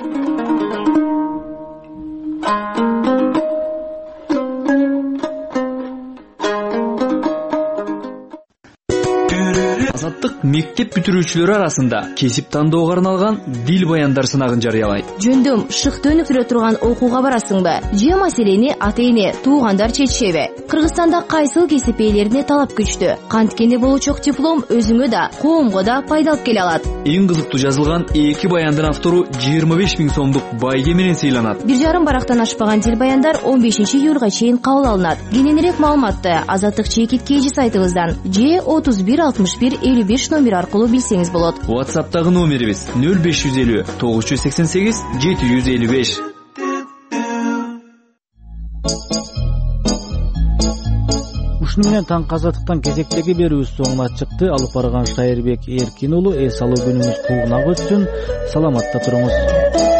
Мектеп бүтүрүүчүлөрү арасында кесип тандоого арналган дил баяндар сынагын жарыялайт. Жөндөм шыкты өнүктүрө турган окууга барасыңбы? Же маселени ата-эне, туугандар чечишеби? Кыргызстанда кайсыл кесип ээлерине талап күчтүү? Канткенде болучок диплом өзүңө да, коомго да пайда алып келе алат. Эң кызыктуу жазылган 2 баяндын автору 25 000 сомдук байге менен сыйланат. 1,5 барактан ашпаган дил баяндар 15 июлга чейин кабыл алынат. Кененирээк маалыматты Азаттык чекит KG сайтыбыздан же 31 61 55 номер аркылуу билсеңиз болот. WhatsApp'тагы номерибиз 0550 988 755. Ушуну менен таңкы азаттыктан кезектеги берүүбүз соңуна чыкты. Алып барган Шайырбек Эркин уулу эс алуу күнүңүз куугунак өтсүн. Саламатта туруңуз.